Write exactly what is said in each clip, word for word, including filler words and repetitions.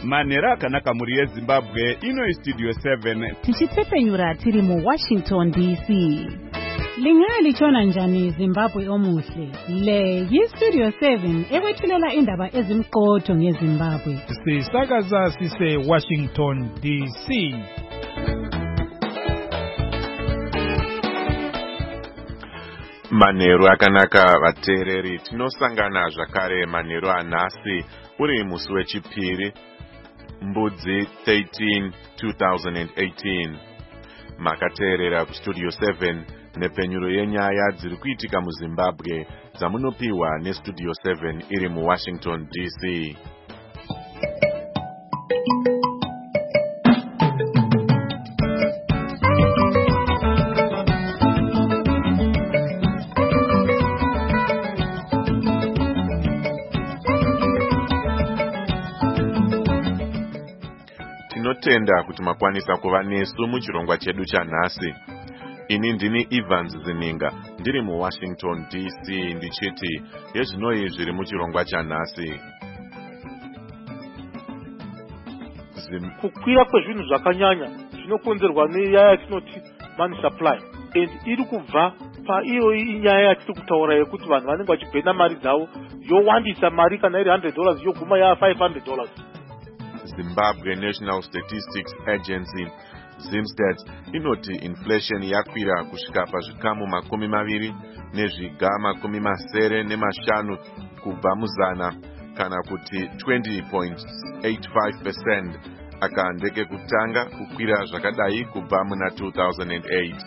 manhero akanaka muri yeZimbabwe. Ino iStudio seven tichitsepenyura tiri mu Washington D C. Lingali chona njani Zimbabwe omuhle. Le yiStudio seven ekwethulela indaba ezimqotho ngeZimbabwe. Sisakaza sise Washington D C. Manhero akanaka vateereri, tinosangana zvakare manhero anhasi uri musi wechipiri Mbudzi thirteen two thousand eighteen. Makateerera kuStudio seven nepenyuro yenyaya dziri kuitika muZimbabwe dzamunopiwa neStudio seven iri muWashington D C. Tinotenda kuti makwanisa kuva nesu muchirongwa chedu chanhasi. Ini ndini Evans Zininga ndiri muWashington D C ndichiti yezvinoi zviri muchirongwa chanhasi. Kukwira kwezvinhu zvakanyanya zvinokonzerwa nenyaya yatinoti money supply, and iri kubva paiyo inyaya yatiri kutaura yekuti vanhu vanenge vachibhena mari dzavo yowandisa mari kana iri one hundred dollars yoguma ya five hundred dollars. Zimbabwe National Statistics Agency ZimStats inoti inflation yakwira kusvika pazvikamu makumi maviri nezviga makumi masere nemashanu kubva muzana, kana kuti twenty point eight five percent aka ndeke kutanga kukwira zvakadai kubva muna two thousand eight.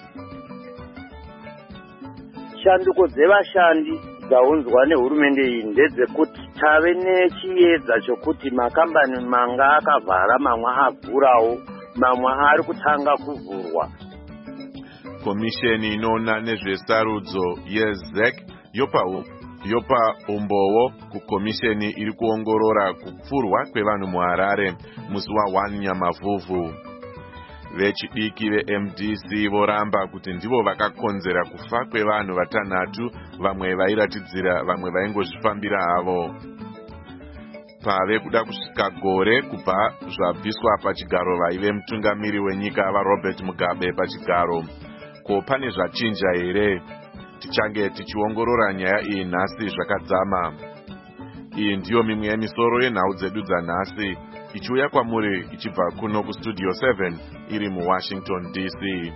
Shanduko dzevashandi dzaunzwa nehurumende iyi ndedzekuti tave nechiedza chokuti makambani manga akavhara mamwe avhurawo mamwe ari kutanga kuvhurwa. Komisheni inoona nezvesarudzo yeZec yopa yopa umbowo kukomisheni iri kuongorora kupfurwa kwevanhu muHarare musi wa one Nyamavhuvhu. Vechidiki veM D C voramba kuti ndivo vakakonzera kufa kwevanhu vatanhatu, vamwe vairatidzira vamwe vaingozvifambira havo. Pave kuda kusvika gore kubva zvabviswa pachigaro vaive mutungamiri wenyika vaRobert Mugabe pachigaro. Ko pane zvachinja here? Tichange tichiongorora nyaya iyi nhasi zvakadzama. Iyi ndiyo mimwe yemisoro yenhau dzedu dzanhasi ichiuya kwamuri ichibva kuno kuStudio seven iri muWashington D C.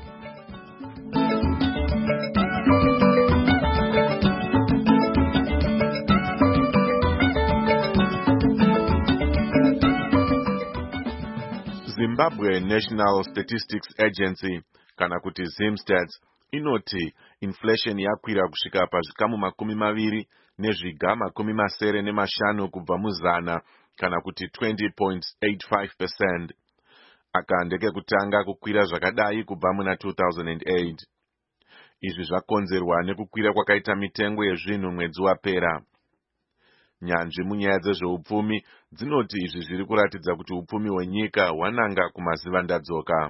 Zimbabwe National Statistics Agency kana kuti ZimStats inoti inflation yakwira kusvika pazvikamu makumi maviri nezviga makumi masere nemashanu kubva muzana, kana kuti twenty point eight five percent aka ndeke kutanga kukwira zvakadai kubva muna two thousand eight. Izvi zvakonzerwa nekukwira kwakaita mitengo yezvinhu mwedzi wapera. Nyanzvi munyaya dzezveupfumi dzinoti izvi zviri kuratidza kuti upfumi hwenyika hwananga kumazivandadzoka.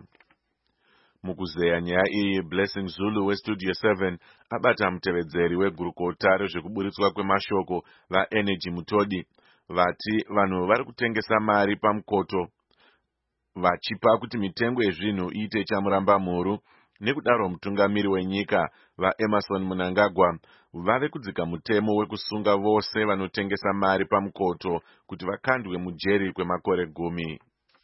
Mukuzeya nyaya iyi, Blessing Zulu weStudio seven abata mutevedzeri wegurukota rezvekuburitswa kwemashoko vaEnergy Mutodi vati vanhu vari kutengesa mari pamukoto vachipa kuti mitengo yezvinhu iite chamuramba mhuru. Nekudaro mutungamiri wenyika vaEmerson Mnangagwa vave kudzika mutemo wekusunga vose vanotengesa mari pamukoto kuti vakandwe mujeri kwemakore gumi.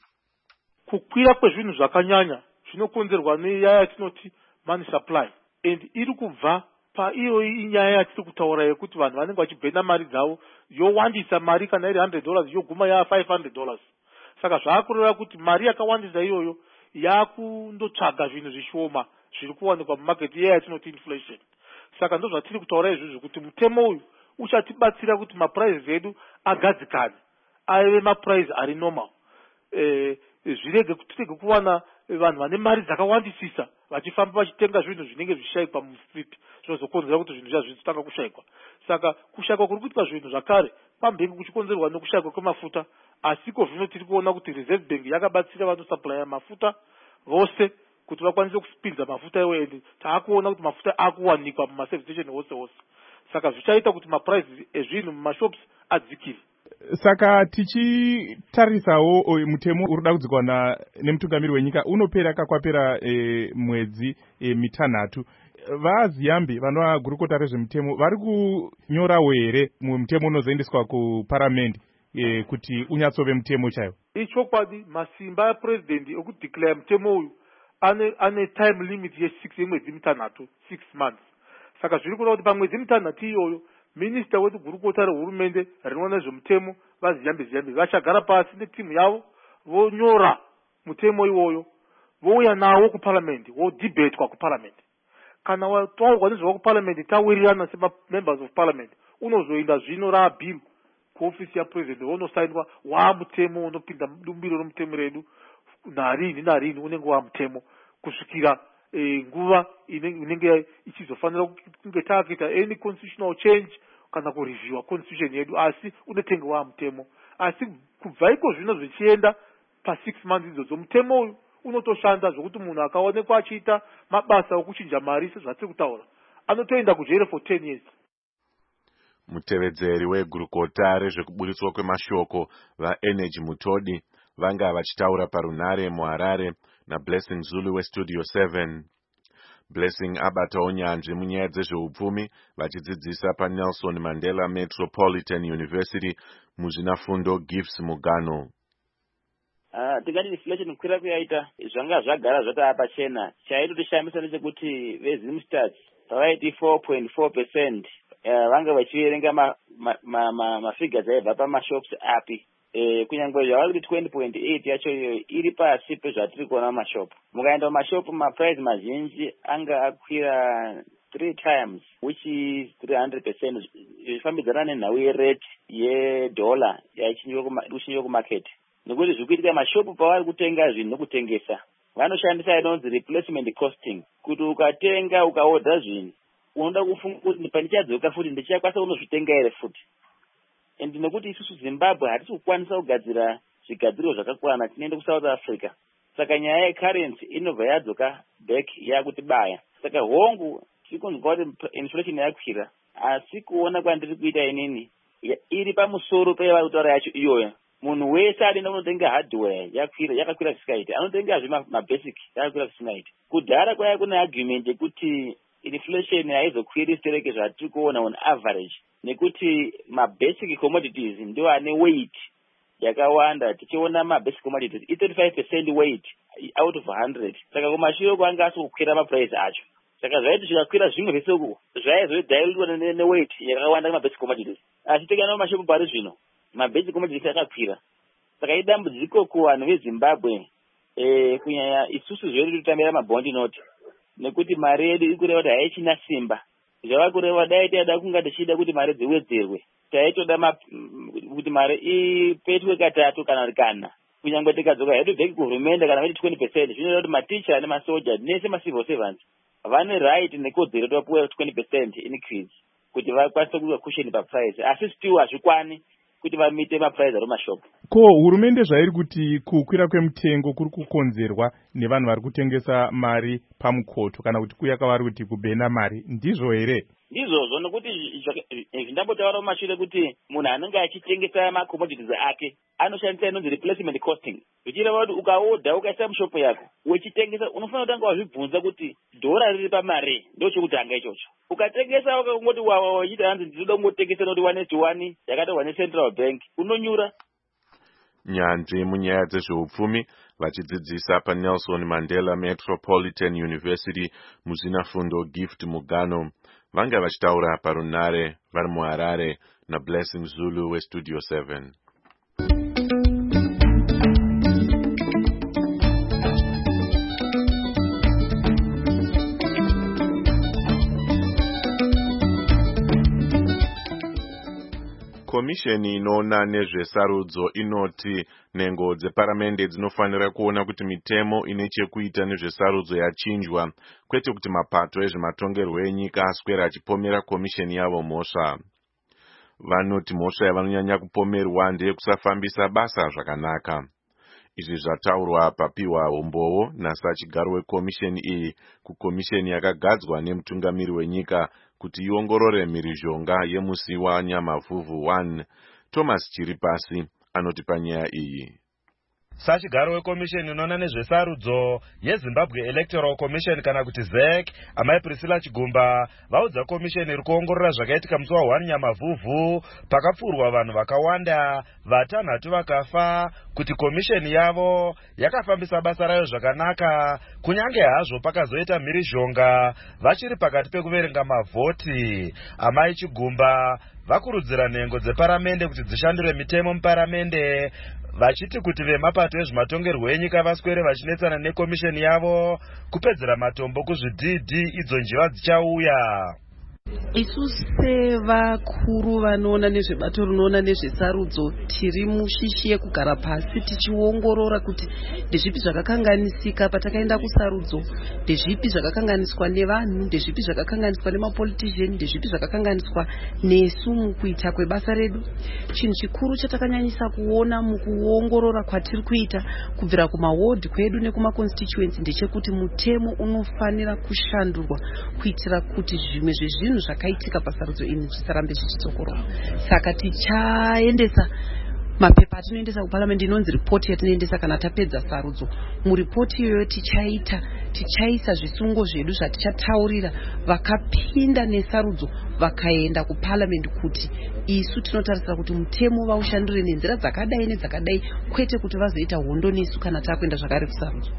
Kukwira kwezvinhu zvakanyanya zvinokonzerwa nenyaya yatinoti money supply, and iri kubva paiyo inyaya yatiri kutaura yekuti vanhu vanenge vachibhena mari dzavo yowandisa mari kana iri one hundred dollars yoguma ya five hundred dollars. Saka zvaakureva kuti mari yakawandisa iyoyo yakundotsvaga zvinhu zvishoma zviri kuwanikwa mumaketi yaya yatinoti inflation. Saka ndo zvatiri kutaura izvozvo kuti mutemo uyu uchatibatsira kuti mapuraizi edu agadzikane aive mapuraizi ari normal. Eh, zvirege tirege kuwana vanhu vane mari dzakawandisisa vachifamba vachitenga zvinhu zvinenge zvishayikwa mustreet zvinozokonzera kuti zvinhu zvazvo zvitanga kushayikwa. Saka kushayikwa kuri kuitwa zvinhu zvakare pambengi kuchikonzerwa nekushayikwa kwemafuta, asiko zvino tiri kuona kuti Reserve Bank yakabatsira vanosuplya mafuta vose kuti vakwanise kusipinza mafuta iwo, ende taakuona kuti mafuta akuwanikwa mumaservice station wose wose. Saka zvichaita kuti mapuraizi ezvinhu mumashops adzikire. Saka tichitarisawo mutemo uri kuda kugadzirwa nemutungamiri wenyika unopera kakwapera e, mwedzi e, mitanhatu. VaZiambi vanova gurukota rezvemutemo vari kunyorawo here mutemo unozoendeswa kuparamende e, kuti unyatsove mutemo chaiwo? Ichokwadi masimba apurezidendi okudeclare mutemo uyu ane, ane time limit yesix yemwedzi mitanhatu, six months. Saka zviri kuda kuti pamwedzi mitanhatu iyoyo minista wedu gurukota rehurumende rinoona nezvemutemo vaZiambi Ziambi vachagara pasi netimu yavo vonyora mutemo iwoyo vouya nawo kuparliament wodhibeitwa kuparliament. Kana wataurwa nezvava kuparliament tawirirana semamembers of parliament unozoenda zvino rabill kuofisi yapresident wonosainwa waamutemo unopinda dumbiro romutemo redu narini narini unenge waamutemo kusvikira e, nguva inenge ichizofanira kunge taakuita any constitutional change kana kureviewa constitution yedu, asi unotenge waamutemo. Asi kubva iko zvino zvichienda pa six months idzodzo mutemo uyu unotoshanda zvokuti munhu akaonekwa achiita mabasa okuchinja mari sezvatiri kutaura anotoenda kujere for ten years. Mutevedzeri wegurukota rezvekuburitswa kwemashoko vaenergy Mutodi vanga vachitaura parunare muHarare naBlessing Zulu weStudio seven. Blessing abatawo nyanzvi munyaya dzezveupfumi vachidzidzisa paNelson Mandela Metropolitan University muzvinafundo Gives Mugano. Uh, tingati inflation kukwira kuyaita zvanga zvagara zvatava pachena. Chaitotishambisa ndechekuti veZimstats pavaiti four point four percent uh, vanga vachiverenga mafigures ma, ma, ma, ma aibva pamashops api. E, kunyangwe zvavari kuti twenty point eight yacho iyoyo iri pasi pezvatiri kuona mumashopu. Mukaenda mumashopu maprice mazhinji anga akwira three times which is three hundred percent zvifambidzana nenhau yerate yedollar yaichinyiwa kumarket. Nekuti zvikuitika mashopu pavari kutenga zvinhu nokutengesa vanoshandisa inonzi replacement costing, kuti ukatenga ukaodha zvinhu unoda kufunga kuti pandichadzoka futi ndichakwanisa kunozvitenga here futi. And nekuti isusu Zimbabwe hatisi kukwanisa kugadzira zvigadziro zvakakwana, tinoenda kuSouth Africa. Saka nyaya yecurrency inobva yadzoka back yakutibaya. Saka hongu tikunzwa kuti inflation yakwira, asi kuona kwandiri kuita inini iri pamusoro pevari kutaura yacho iyoyo. Munhu wese adenda kunotenga hardware yakwira yakakwira zvisikaiti, anotenga zvima mabasic yakakwira zvisikaiti. Kudhara kwaya kuna argument yekuti inflation haizokwiri stereke zvatiri kuona on average, nekuti mabasic commodities ndio ane weight yakawanda. Tichiona mabasic commodities i thirty-five percent weight out of one hundred. Saka kumashure kwanga asikukwira maprice acho. Saka zvaiti zvikakwira zvimwe zvese uku zvaizodilwa neweight yakawanda mabasic commodities. Asi tikana mumashopu pari zvino mabasic commodities akakwira. Saka idambudziko kuvanhu veZimbabwe eh kunyanya isusu zvedu tutambira mabondi note, nekuti mari yedu ikureva kuti haichina simba. Zvava kureva dai tiada kunga tichida kuti mari dziwedzerwe taitoda kuti mari ipetwe katatu kana kana. Kunyangwe tikadzoka hedu vheki kuhurumende kana vaiti twenty percent zvinoita kuti maticha nemasoja nese macivil servants vane right nekodzero kuti vapuwe twenty percent increase kuti vakwanise kuva cushion paprice, asi still hazvikwani kuti vamite maprice ari mumashopu. Ko hurumende zvairi kuti kukwira kwemutengo kuri kukonzerwa nevanhu vari kutengesa mari pamukoto kana kuti kuya kwavari kuti kubhena mari, ndizvo here? Ndizvozvo, nokuti zvindambotaura mumashure kuti munhu anenge achitengesa macommodities ake anoshandisa inonzi replacement costing. Zvichireva kuti ukaodha ukaisa mushopu yako wechitengesa unofanira kutanga wazvibvunza kuti dhora riri pamari ndo chekutanga ichocho. Ukatengesa ukangoti wachiti hanzi ndinoda kungotengesa noti one to one yakatorwa neCentral Bank unonyura. Nyanzvi munyaya dzezveupfumi vachidzidzisa paNelson Mandela Metropolitan University muzvinafundo Gift Mugano vanga vachitaura parunare vari muHarare naBlessing Zulu weStudio seven. Komisheni inoona nezvesarudzo inoti nhengo dzeparamende dzinofanira kuona kuti mitemo ine chekuita nezvesarudzo yachinjwa, kwete kuti mapato ezvematongerwo enyika aswera achipomera komisheni yavo mhosva. Vanoti mhosva yavanonyanya kupomerwa ndeyekusafambisa basa zvakanaka. Izvi zvataurwa papiwa umbowo nasachigaro wekomisheni iyi kukomisheni yakagadzwa nemutungamiri wenyika kuti iongorore mhirizhonga yemusi waNyamavhuvhu one Thomas Chiripasi anoti panyaya iyi. Sachigaro wekomisheni inoona nezvesarudzo yeZimbabwe Electoral Commission kana kuti Z E C, amai Priscilla Chigumba vaudza komisheni iri kuongorora zvakaitika musi wa first Nyamavhuvhu pakapfurwa vanhu vakawanda, vatanhatu vakafa, kuti komisheni yavo yakafambisa basa rayo zvakanaka, kunyange hazvo pakazoita mhirizhonga vachiri pakati pekuverenga mavhoti. Amai Chigumba vakurudzira nhengo dzeparamende kuti dzishandure mitemo muparamende, vachiti kuti vemapato ezvematongerwo enyika vaswere vachinetsana nekomisheni yavo kupedzera matombo kuzvidhidhi idzo njiva dzichauya. Isu sevakuru vanoona nezvebato rinoona nezvesarudzo tiri mushishi yekugara pasi tichiongorora kuti ndezvipi zvakakanganisika patakaenda kusarudzo, ndezvipi zvakakanganiswa nevanhu, ndezvipi zvakakanganiswa nemapolitician, ndezvipi zvakakanganiswa nesu mukuita kwebasa redu. Chinhu chikuru chatakanyanyisa kuona mukuongorora kwatiri kuita kubvira kumaward kwedu nekumaconstituency ndechekuti mutemo unofanira kushandurwa kuitira kuti zvimwe zvezvinhu zvakaitika pasarudzo ini zvisarambe zvichitsokorwa. Saka tichaendesa mapepa atinoendesa kuparliament inonzi ripoti yatinoendesa kana tapedza sarudzo. Muripoti iyoyo tichaita tichaisa zvisungo zvedu zvatichatauririra vakapinda nesarudzo vakaenda kuparliament kuti isu tinotarisira kuti mutemo vaushandure nenzira dzakadai nedzakadai, kwete kuti vazoita hondo nesu kana takuenda zvakare kusarudzo.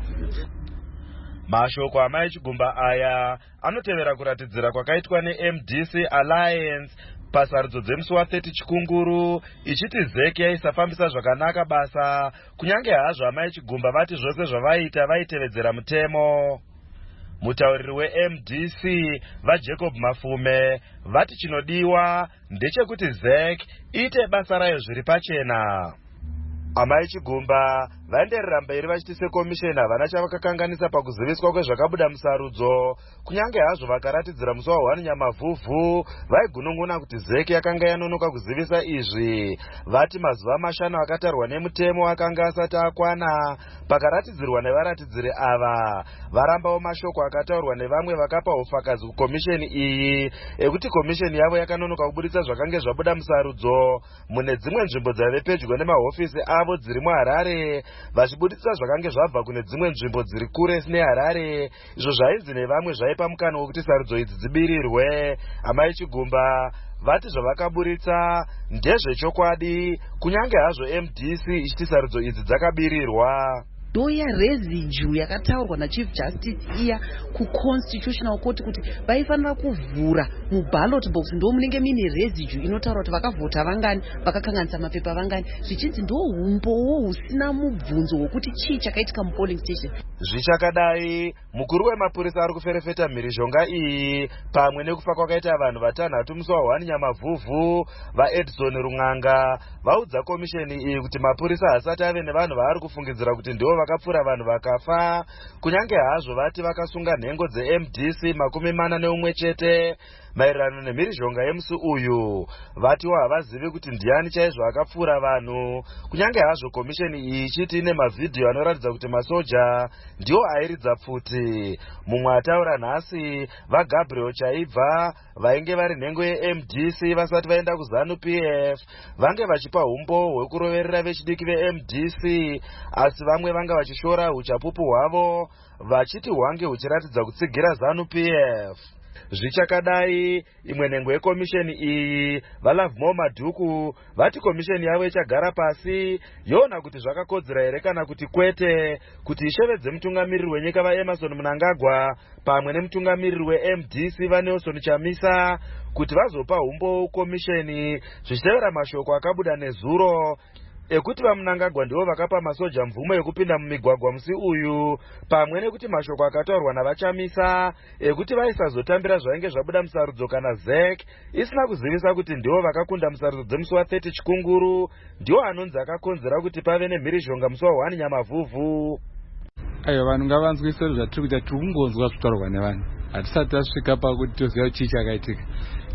Mashoko amai Chigumba aya anotevera kuratidzira kwakaitwa neM D C Alliance pasarudzo dzemusi wa thirty Chikunguru, ichiti Z E C yaisafambisa zvakanaka basa, kunyange hazvo amai Chigumba vati zvose zvavaita vaitevedzera mutemo. Mutauriri weM D C vaJacob Mafume vati chinodiwa ndechekuti Z E C iite basa rayo zviri pachena. Amai Chigumba vaenderera mberi vachiti sekomisheni havana chavakakanganisa pakuziviswa kwezvakabuda musarudzo, kunyange hazvo vakaratidzira musi wa first Nyamavhuvhu vaigunun'una kuti Z E C yakanga yanonoka kuzivisa izvi. Vati mazuva mashanu akatarwa nemutemo akanga asati akwana pakaratidzirwa nevaratidziri ava. Varambawo mashoko akataurwa nevamwe vakapa ufakazi kukomisheni iyi ekuti komisheni yavo yakanonoka kubuditsa zvakange zvabuda musarudzo mune dzimwe nzvimbo dzave pedyo nemahofisi avo dziri muHarare, vachibuditsa zvakange zvabva kune dzimwe nzvimbo dziri kure neHarare, izvo zvainzi nevamwe zvaipa mukana wekuti sarudzo idzi dzibirirwe. Amai Chigumba vati zvavakaburitsa ndezvechokwadi, kunyange hazvo M D C ichiti sarudzo idzi dzakabirirwa. Ndoya residue yakataurwa naChief Justice iya kuConstitutional Court kuti vaifanira kuvhura muballot box ndo munenge mine residue inotaura kuti vakavhota vangani, vakakanganisa mapepa vangani, zvichinzi ndo umbowo husina mubvunzo hwekuti chii chakaitika mupolling station. Zvichakadai, mukuru wemapurisa ari kuferefeta mhirizhonga iyi pamwe nekufa kwakaita vanhu vatanhatu musi wa first Nyamavhuvhu vaEdson Runganga vaudza komisheni iyi kuti mapurisa hasati ave nevanhu vaari kufungidzira kuti ndivo vakapfura vanhu vakafa, kunyange hazvo vati vakasunga nhengo dzeM D C makumi mana neumwe chete maererano nemhirizhonga yemusi uyu. Vatiwo havazivi kuti ndiani chaizvo akapfura vanhu, kunyange hazvo komisheni iyi ichiti ine mavhidhiyo anoratidza kuti masoja ndiwo airidza pfuti. Mumwe ataura nhasi vaGabriel Chaibva vainge vari nhengo yeM D C vasati vaenda kuZANU P F vange vachipa umbo hwekuroverera vechidiki veM D C, asi vamwe vanga vachishora uchapupu hwavo vachiti hwange huchiratidza kutsigira ZANU P F. Zvichakadai, imwe nhengo yekomisheni iyi vaLovemore Madhuku vati komisheni yavo ichagara pasi yoona kuti zvakakodzera here kana kuti kwete kuti ishevedze mutungamiriri wenyika vaEmmerson Mnangagwa pamwe nemutungamiriri weM D C vaNelson Chamisa kuti vazopa umbo komisheni, zvichitevera mashoko akabuda nezuro ekuti vaMnangagwa ndivo vakapa masoja mvumo yekupinda mumigwagwa musi uyu, pamwe nekuti mashoko akataurwa navaChamisa ekuti vaisazotambira zvainge zvabuda musarudzo kana Z E C isina kuzivisa kuti ndivo vakakunda musarudzo dzemusi wa thirty Chikunguru, ndiwo anonzi akakonzera kuti pave nemhirizhonga musi wa first Nyamavhuvhu. Aiwa, vanhu ngavanzwiswe zvatiri kuita, tiri kungonzwa zvitaurwa nevanhu, hatisati tasvika pakuti toziva chii chakaitika.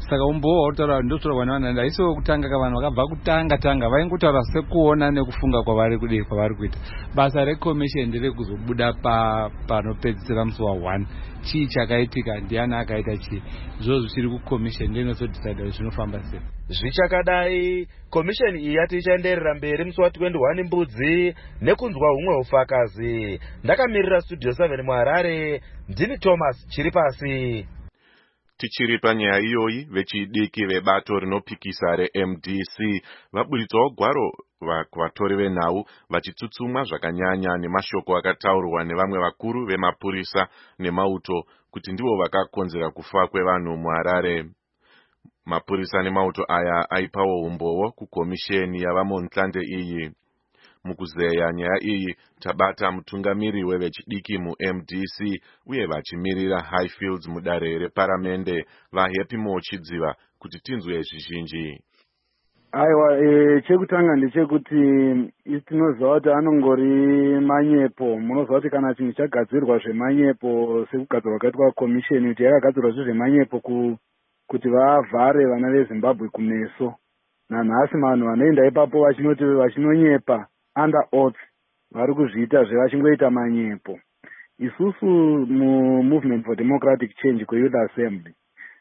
saka umbowa utaura ndotaura vana vana iso kutanga kavanhu vakabva kutanga tanga vaingotaura sekuona nekufunga kwavari kudii kwavari kuita. Basa rekomisheni nderekuzobuda pa panopedzisira musi wa one chii chakaitika, ndiani akaita chii, zvozvo zvichiri kukomisheni ndinozodecida zvinofamba sei. Zvichakadai, komisheni iyi yati ichanderera mberi musi wa twenty-one mbudzi nekunzwa humwe ufakazi. Ndakamirira Studio seven muHarare, ndini Thomas Chiripasi. Tichiri panyaya iyoyi, vechidiki vebato rinopikisa reM D C vaburitsawo gwaro kuvatori venhau vachitsutsumwa zvakanyanya nemashoko akataurwa nevamwe vakuru vemapurisa nemauto kuti ndivo vakakonzera kufa kwevanhu muHarare. Mapurisa nemauto aya aipawo umbowo kukomisheni yavamontlande iyi. Mukuzeya nyaya iyi tabata mutungamiri wevechidiki muM D C uye vachimirira Highfields mudare reparamende vaHappy Mochidziva kuti tinzwe zvizhinji. Aiwa, e, chekutanga ndechekuti tinoziva kuti anongori manyepo. Munoziva kuti kana chinhu chagadzirwa zvemanyepo sekugadzirwa kwakaitwa komisheni kuti yakagadzirwa zvezvemanyepo ku kuti vavhare vana veZimbabwe kumeso. Nanhasi vanhu vanoenda ipapo vachinoti vachinonyepa under oath vari kuzviita zvevachingoita manyepo. Isusu muMovement for Democratic Change kweYouth Assembly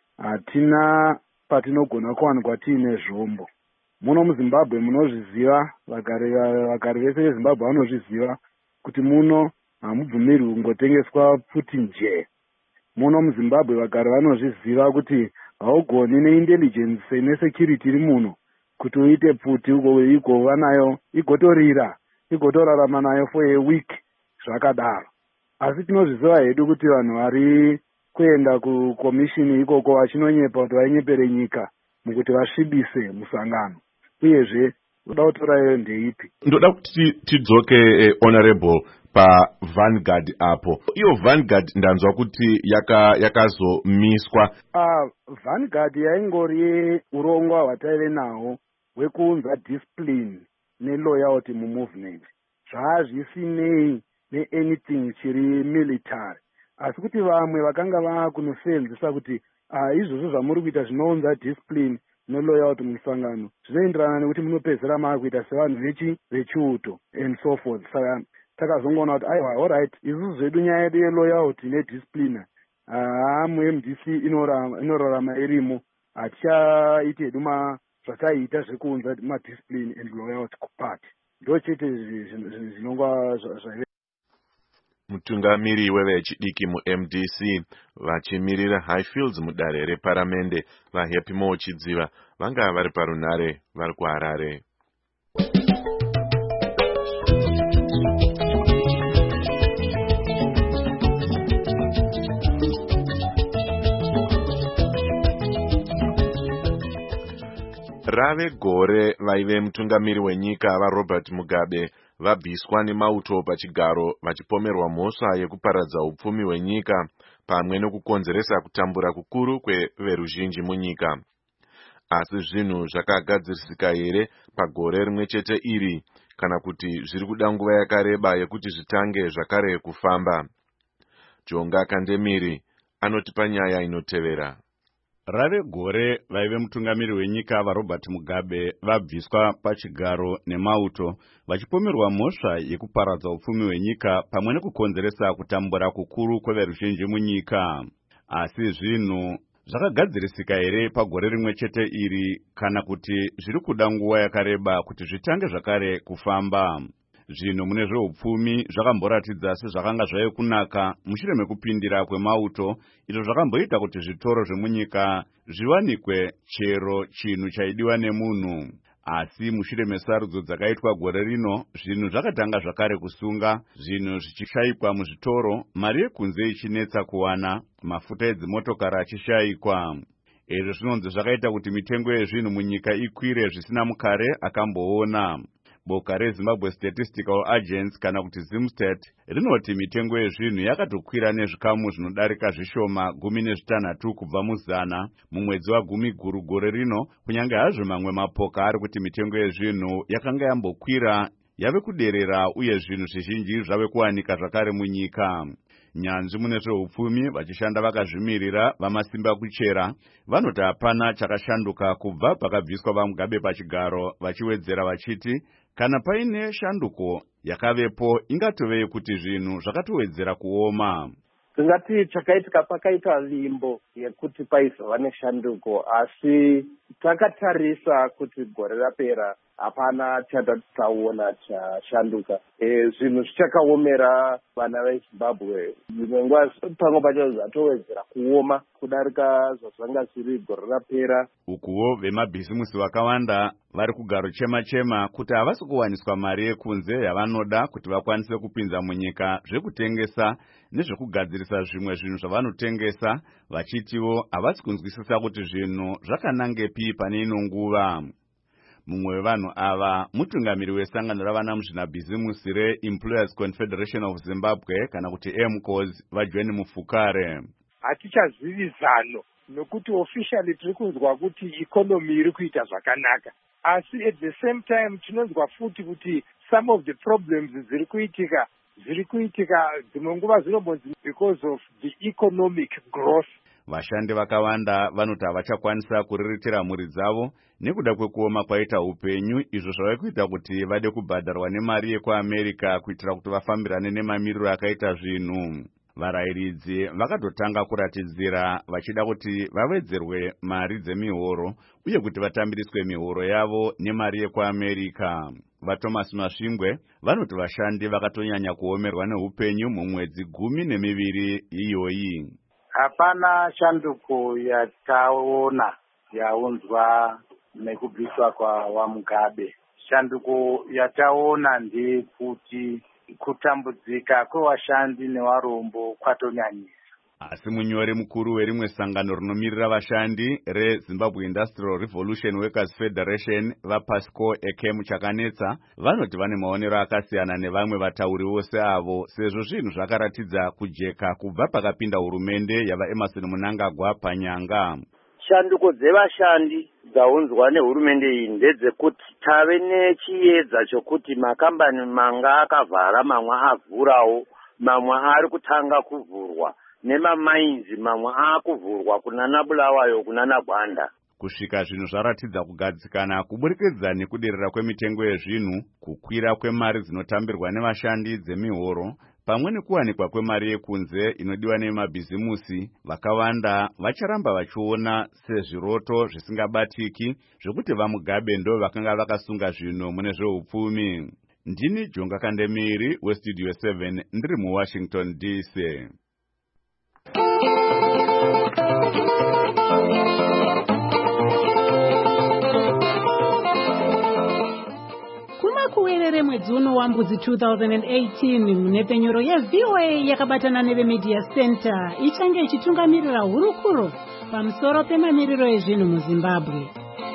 hatina patinogona kuwanikwa tiine zvombo. Muno muZimbabwe munozviziva, vagari vese veZimbabwe vanozviziva kuti muno hamubvumirwi kungotengeswa pfuti nje. Muno muZimbabwe vagari vanozviziva kuti haugoni neintelligence nesecurity iri muno kuti uite pfuti igova nayo igotorira igotorarama nayo for a week zvakadaro. Asi tinozviziva hedu kuti vanhu vari kuenda kukomishini ikoko vachinonyepa kuti vainyepere nyika mukuti vasvibise musangano. Uyezve unoda kutora iyo ndeipi? Ndoda kuti tidzoke eh, honorable paVanguard apo. Iyo Vanguard ndanzwa kuti yakazomiswa. Yaka ah Vanguard yaingori urongwa hwataive nawo hwekuunza discipline neloyalty mumovement. Zvazvisinei neanything chiri military. Asi kuti vamwe vakanga vakunosenzesa kuti ah izvozvo zvamuri kuita zvinounza discipline neloyalty musangano zvinoenderana nekuti munopedzera maakuita sevanhu vechi vechiuto and so forth. Saka takazongoona kuti aiwa alright, isusu zvedu nyaya yedu yeloyalty nediscipline haa muM D C inorarama irimo, hatichaiti hedu zvataiita zvekuunza madiscipline and loyalty kupati. Ndo chete zvinongwa zvaive. Mutungamiri wevechidiki muM D C vachimirira Highfields mudare reparamende vaHappy Mochidziva vanga vari parunare vari kuHarare. Rave gore vaive mutungamiri wenyika vaRobert Mugabe vabviswa nemauto pachigaro vachipomerwa mhosva yekuparadza upfumi hwenyika pamwe nekukonzeresa kutambura kukuru kweveruzhinji munyika. Asi zvinhu zvakagadzirisika here pagore rimwe chete iri kana kuti zviri kuda nguva yakareba yekuti zvitange zvakare kufamba? Jonga Kandemiri anotipa nyaya inotevera. Rave gore vaive mutungamiri wenyika vaRobert Mugabe vabviswa pachigaro nemauto vachipomerwa mhosva yekuparadza upfumi hwenyika pamwe nekukonzeresa kutambura kukuru kweveruzhinji munyika. Asi zvinhu zvakagadzirisika here pagore rimwe chete iri kana kuti zviri kuda nguva yakareba kuti zvitange zvakare kufamba? Zvinhu mune zveupfumi zvakamboratidza sezvakanga zvaive kunaka mushure mekupindira kwemauto, izvo zvakamboita kuti zvitoro zvemunyika zviwanikwe chero chinhu chaidiwa nemunhu. Asi mushure mesarudzo dzakaitwa gore rino, zvinhu zvakatanga zvakare kusunga, zvinhu zvichishayikwa muzvitoro, mari yekunze ichinetsa kuwana, mafuta edzimotokari achishayikwa. Izvo zvinonzi zvakaita kuti mitengo yezvinhu munyika ikwire zvisina mukare akamboona. Boka reZimbabwe Statistical Agency kana kuti Zimstat rinoti mitengo yezvinhu yakatokwira nezvikamu zvinodarika zvishoma gumi nezvitanhatu kubva muzana mumwedzi wagumi guru gore rino, kunyange hazvo mamwe mapoka ari kuti mitengo yezvinhu yakanga yambokwira yave kuderera uye zvinhu zvizhinji zvave kuwanika zvakare munyika. Nyanzvi mune zveupfumi vachishanda vakazvimirira vamasimba kuchera vanoti hapana chakashanduka kubva pakabviswa vaMugabe pachigaro, vachiwedzera vachiti kana paine shanduko yakavepo ingatovei kuti zvinhu zvakatowedzera kuoma. Tingati chakaitika pakaita limbo yekuti paizova neshanduko, asi takatarisa kuti gore rapera hapana chatataona chashanduka. E, zvinhu zvichakaomera vana veZimbabwe. Zvimwe nguva pamwe pacho zvatowedzera kuoma kudarika zvazvanga zviri gore rapera. Ukuwo vemabhizimusi vakawanda vari kugaro chema chema kuti havasi kuwaniswa mari yekunze yavanoda kuti vakwanise kupinza munyika zvekutengesa nezvekugadzirisa zvimwe zvinhu zvavanotengesa, vachitiwo havasi kunzwisisa kuti zvinhu zvakanangepi pane ino nguva. Mumwe wevanhu ava mutungamiri wesangano ravana muzvinabhizimusi reEmployers Confederation of Zimbabwe kana kuti M C O S, vaJohn Mufukare. Hatichazivi zano nokuti officially tiri kunzwa kuti economy iri kuita zvakanaka, asi at the same time tinonzwa futi kuti some of the problems ziri kuitika ziri kuitika dzimwe nguva zvinobonzi because of the economic growth. Vashandi vakawanda vanoti havachakwanisa kuriritira mhuri dzavo nekuda kwekuoma kwaita upenyu, izvo zvava kuita kuti vade kubhadharwa nemari yekuAmerica kuitira kuti vafambirane nemamiriro akaita zvinhu. Varayiridzi vakatotanga kuratidzira vachida kuti vawedzerwe mari dzemihoro uye kuti vatambiriswe mihoro yavo nemari yekuAmerica. VaThomas Masvingwe vanoti vashandi vakatonyanya kuomerwa neupenyu mumwedzi gumi nemiviri iyoyi. Hapana shanduko yataona yaunzwa nekubviswa kwa vaMugabe. Shanduko yataona ndekuti kutambudzika kwevashandi nevarombo kwatonyanyisa. Asi munyori mukuru werimwe sangano rinomirira vashandi reZimbabwe Industrial Revolution Workers Federation, vaPasco Ekemu Chakanetsa, vanoti vane maonero akasiyana nevamwe vatauri vose avo, sezvo zvinhu zvakaratidza kujeka kubva pakapinda hurumende yavaEmmerson Mnangagwa panyanga. Shanduko dzevashandi dzaunzwa nehurumende iyi ndedzekuti tave nechiedza chokuti makambani manga akavhara mamwe avhurawo, mamwe ari kutanga kuvhurwa, nemamainzi mamwe akuvhurwa kunana Bulawayo kunana Gwanda. Kusvika zvinhu zvaratidza kugadzikana kuburikidza nekuderera kwemitengo yezvinhu, kukwira kwemari dzinotambirwa nevashandi dzemihoro, pamwe nekuwanikwa kwemari yekunze inodiwa nemabhizimusi, vakawanda vacharamba vachiona sezviroto zvisingabatiki zvekuti vaMugabe ndo vakanga vakasunga zvinhu mune zveupfumi. Ndini Jonga Kandemiri weStudio seven ndiri muWashington D C. Kumakuwerere mwedzi uno wambudzi two thousand eighteen munepenyuro yeV O A yakabatana neveMedia Center ichange ichitungamirira hurukuro pamusoro pemamiriro ezvinhu muZimbabwe.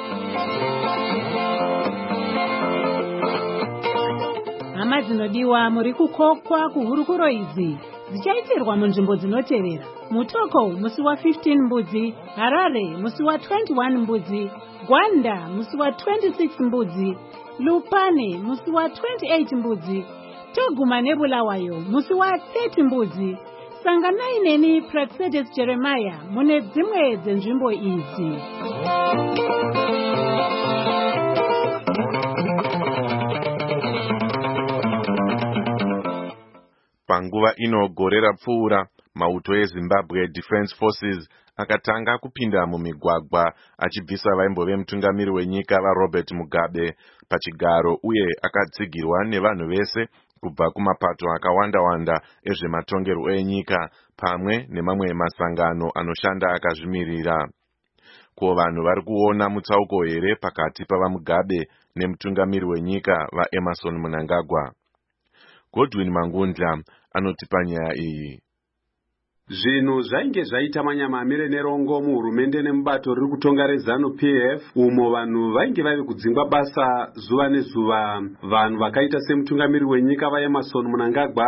Hama dzinodiwa, muri kukokwa kuhurukuro idzi dzichaitirwa munzvimbo dzinotevera: Mutoko musi wa fifteen mbudzi, Harare musi wa twenty-one mbudzi, Gwanda musi wa twenty-six mbudzi, Lupane musi wa twenty-eight mbudzi, Toguma neBulawayo musi wa thirty mbudzi. Sanganai neni Praxedes Jeremiah mune dzimwe dzenzvimbo idzi. Panguva ino gore rapfuura, mauto eZimbabwe Defence Forces akatanga kupinda mumigwagwa achibvisa vaimbove mutungamiri wenyika vaRobert Mugabe pachigaro uye akatsigirwa nevanhu vese kubva kumapato akawanda-wanda ezvematongerwo enyika pamwe nemamwe masangano anoshanda akazvimirira. Ko vanhu vari kuona mutsauko here pakati pavaMugabe nemutungamiri wenyika vaEmmerson Mnangagwa? Godwin Mangundla anotipa nyaya iyi. Zvinhu zvainge zvaita manyamamire nerongo muhurumende nemubato riri kutonga reZANU P F, umo vanhu vainge vavi kudzingwa basa zuva nezuva. Vanhu vakaita semutungamiri wenyika vaEmmerson Mnangagwa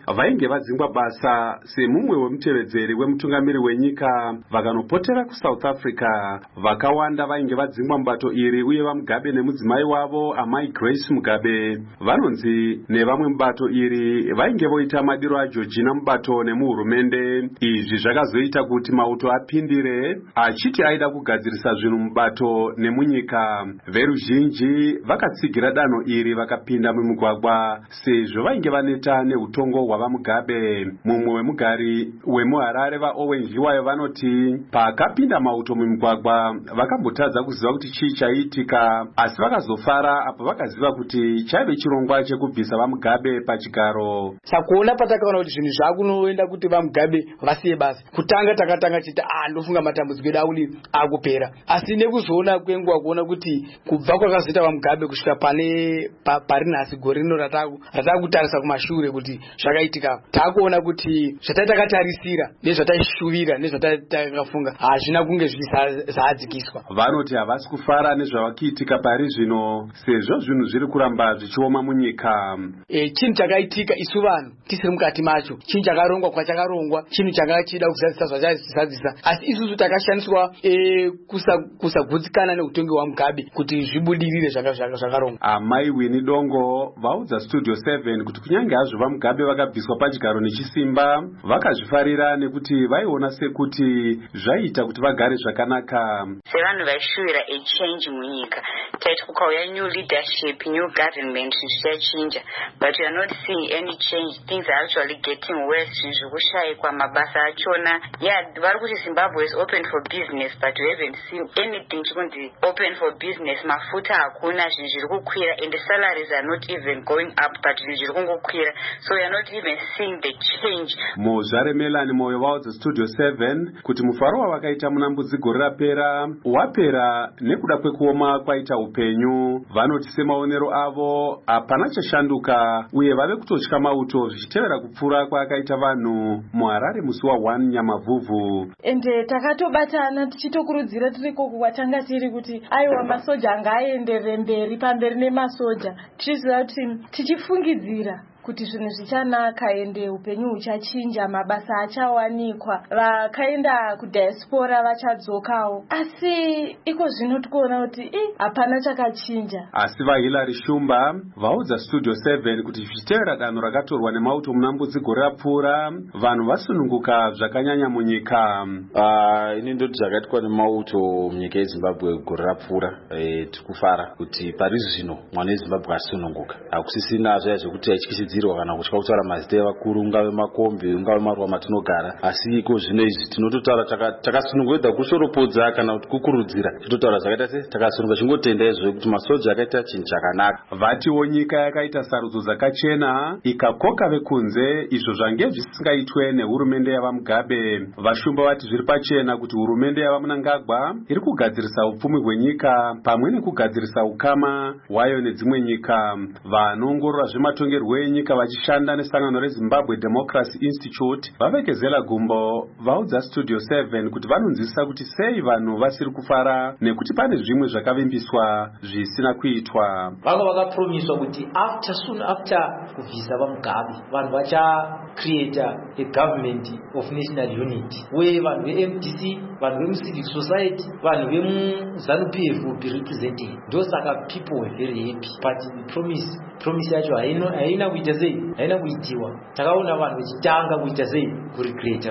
vainge vadzingwa basa semumwe wemutevedzeri wemutungamiri wenyika vakanopotera kuSouth Africa. Vakawanda vainge vadzingwa mubato iri uye vaMugabe nemudzimai wavo amai Grace Mugabe vanonzi nevamwe mubato iri vainge voita madiro aJeorgina mubato nemuhurumende. Izvi zvakazoita kuti mauto apindire achiti aida kugadzirisa zvinhu mubato nemunyika. Veruzhinji vakatsigira danho iri vakapinda mumugwagwa sezvo vainge vaneta neutongo hwavaMugabe. Mumwe wemugari wemuHarare vaOwen Hiwayo vanoti pakapinda mauto mumugwagwa vakambotadza kuziva kuti chii chaitika, asi vakazofara apo vakaziva kuti chaive chirongwa chekubvisa vaMugabe pachigaro. Sakuona patakaona kuti zvinhu zvakunoenda kuti vaMugabe vasiye basa, kutanga takatanga chita ah ndofunga matambudziko edu akudi akupera, asi nekuzoona kwenguva kuona kuti kubva kwakazoita vaMugabe kusvika pane pa, pari nhasi gore rino ratakutarisa kumashure kuti zvakaitika, takuona kuti zvatatakarisira nezvataishuvira nezvatakafunga hazvina kunge zvihadzikiswa. Vanoti havasi kufara nezvavakiitika pari zvino sezvo zvinhu zviri kuramba zvichioma munyika. E, chinhu chakaitika isu vanhu tisiri mukati macho, chinhu chakarongwa kwachakarongwa, chinhu changa chida kuzadzisa zvachazadzisa, asi isusu takashandiswa e, kusagutsikana neutongi hwaMugabe kuti zvibudirire zvakarongwa. Amai Winnie Dongo vaudza Studio seven kuti kunyange hazvo vaMugabe vakabviswa pachigaro nechisimba vakazvifarira nekuti vaiona sekuti zvaita kuti vagare zvakanaka. Sevanhu vaishuvira a change munyika, taiti kukauya new leadership, new government zvichachinja, but we are not seeing any change. Things are actually getting worse. Zvinhu zvikushaikwa mabasa achona. Yeah, vari kuti Zimbabwe is open for business, but we haven't seen anything chikunzi open for business. Mafuta hakuna, zvinhu zviri kukwira, and the salaries are not even going up, but zvinhu zviri kungokwira, so we are not even seeing the change. Muzvare Melani Moyo vaudza Studio seven kuti mufaro wavakaita muna mbudzi gore rapera wapera nekuda kwekuoma kwaita upenyu. Vanoti semaonero avo hapana chashanduka uye vave kutotya mauto zvichitevera kupfuura kwaakaita vanhu muHarare musi wa first Nyamavhuvhu. Ende takatobatana tichitokurudzira tiriko kwatanga tiri kuti aiwa masoja anga aenderere mberi pamberi nemasoja, tichiziva kuti tichifungidzira kuti zvinhu zvichanaka ende upenyu huchachinja, mabasa achawanikwa, vakaenda kudiaspora vachadzokawo, asi iko zvino tikuona kuti hapana chakachinja. Asi vaHilary Shumba vaudza Studio seven kuti zvichitevera danho rakatorwa nemauto muna mbudzi gore rapfuura vanhu vasununguka zvakanyanya munyika. Uh, ini ndoti zvakaitwa nemauto munyika yeZimbabwe gore rapfuura e, tikufara kuti pari zvino mwana weZimbabwe asununguka, hakusisina zvaya zvekuti aityisidzira kana kutya kutaura mazita evakuru, ungave makombi, ungave maruva matinogara, asi iko zvino izvi tinototaura takasununguka kushoropodza kana kuti kukurudzira, tinotaura zvakaita se takasununguka chingotenda izvo kuti masoja akaita chinhu chakanaka. Vatiwo nyika yakaita sarudzo dzakachena ikakoka vekunze, izvo zvange zvisingaitwe nehurumende yavaMugabe. Vashumba vati zviri pachena kuti hurumende yavaMnangagwa iri kugadzirisa upfumi hwenyika pamwe nekugadzirisa ukama hwayo nedzimwe nyika. Vanoongorora zvematongerwo enyika vachishanda nesangano reZimbabwe Democracy Institute vavekezela gumbo vaudza Studio seven kuti vanonzwisisa kuti sei vanhu vasiri kufara nekuti pane zvimwe zvakavimbiswa zvisina kuitwa. Vanga vakapromiswa kuti after soon after kubvisa vaMugabe vanhu vacha create a government of national unity where vanhu veM D C, vanhu vemuCivic society, vanhu vemuZANU P F will be represented. Ndosaka people were very happy, but the promise promise yacho haina kuita sei, haina kuitiwa. Takaona vanhu vachitanga kuita sei kurecreate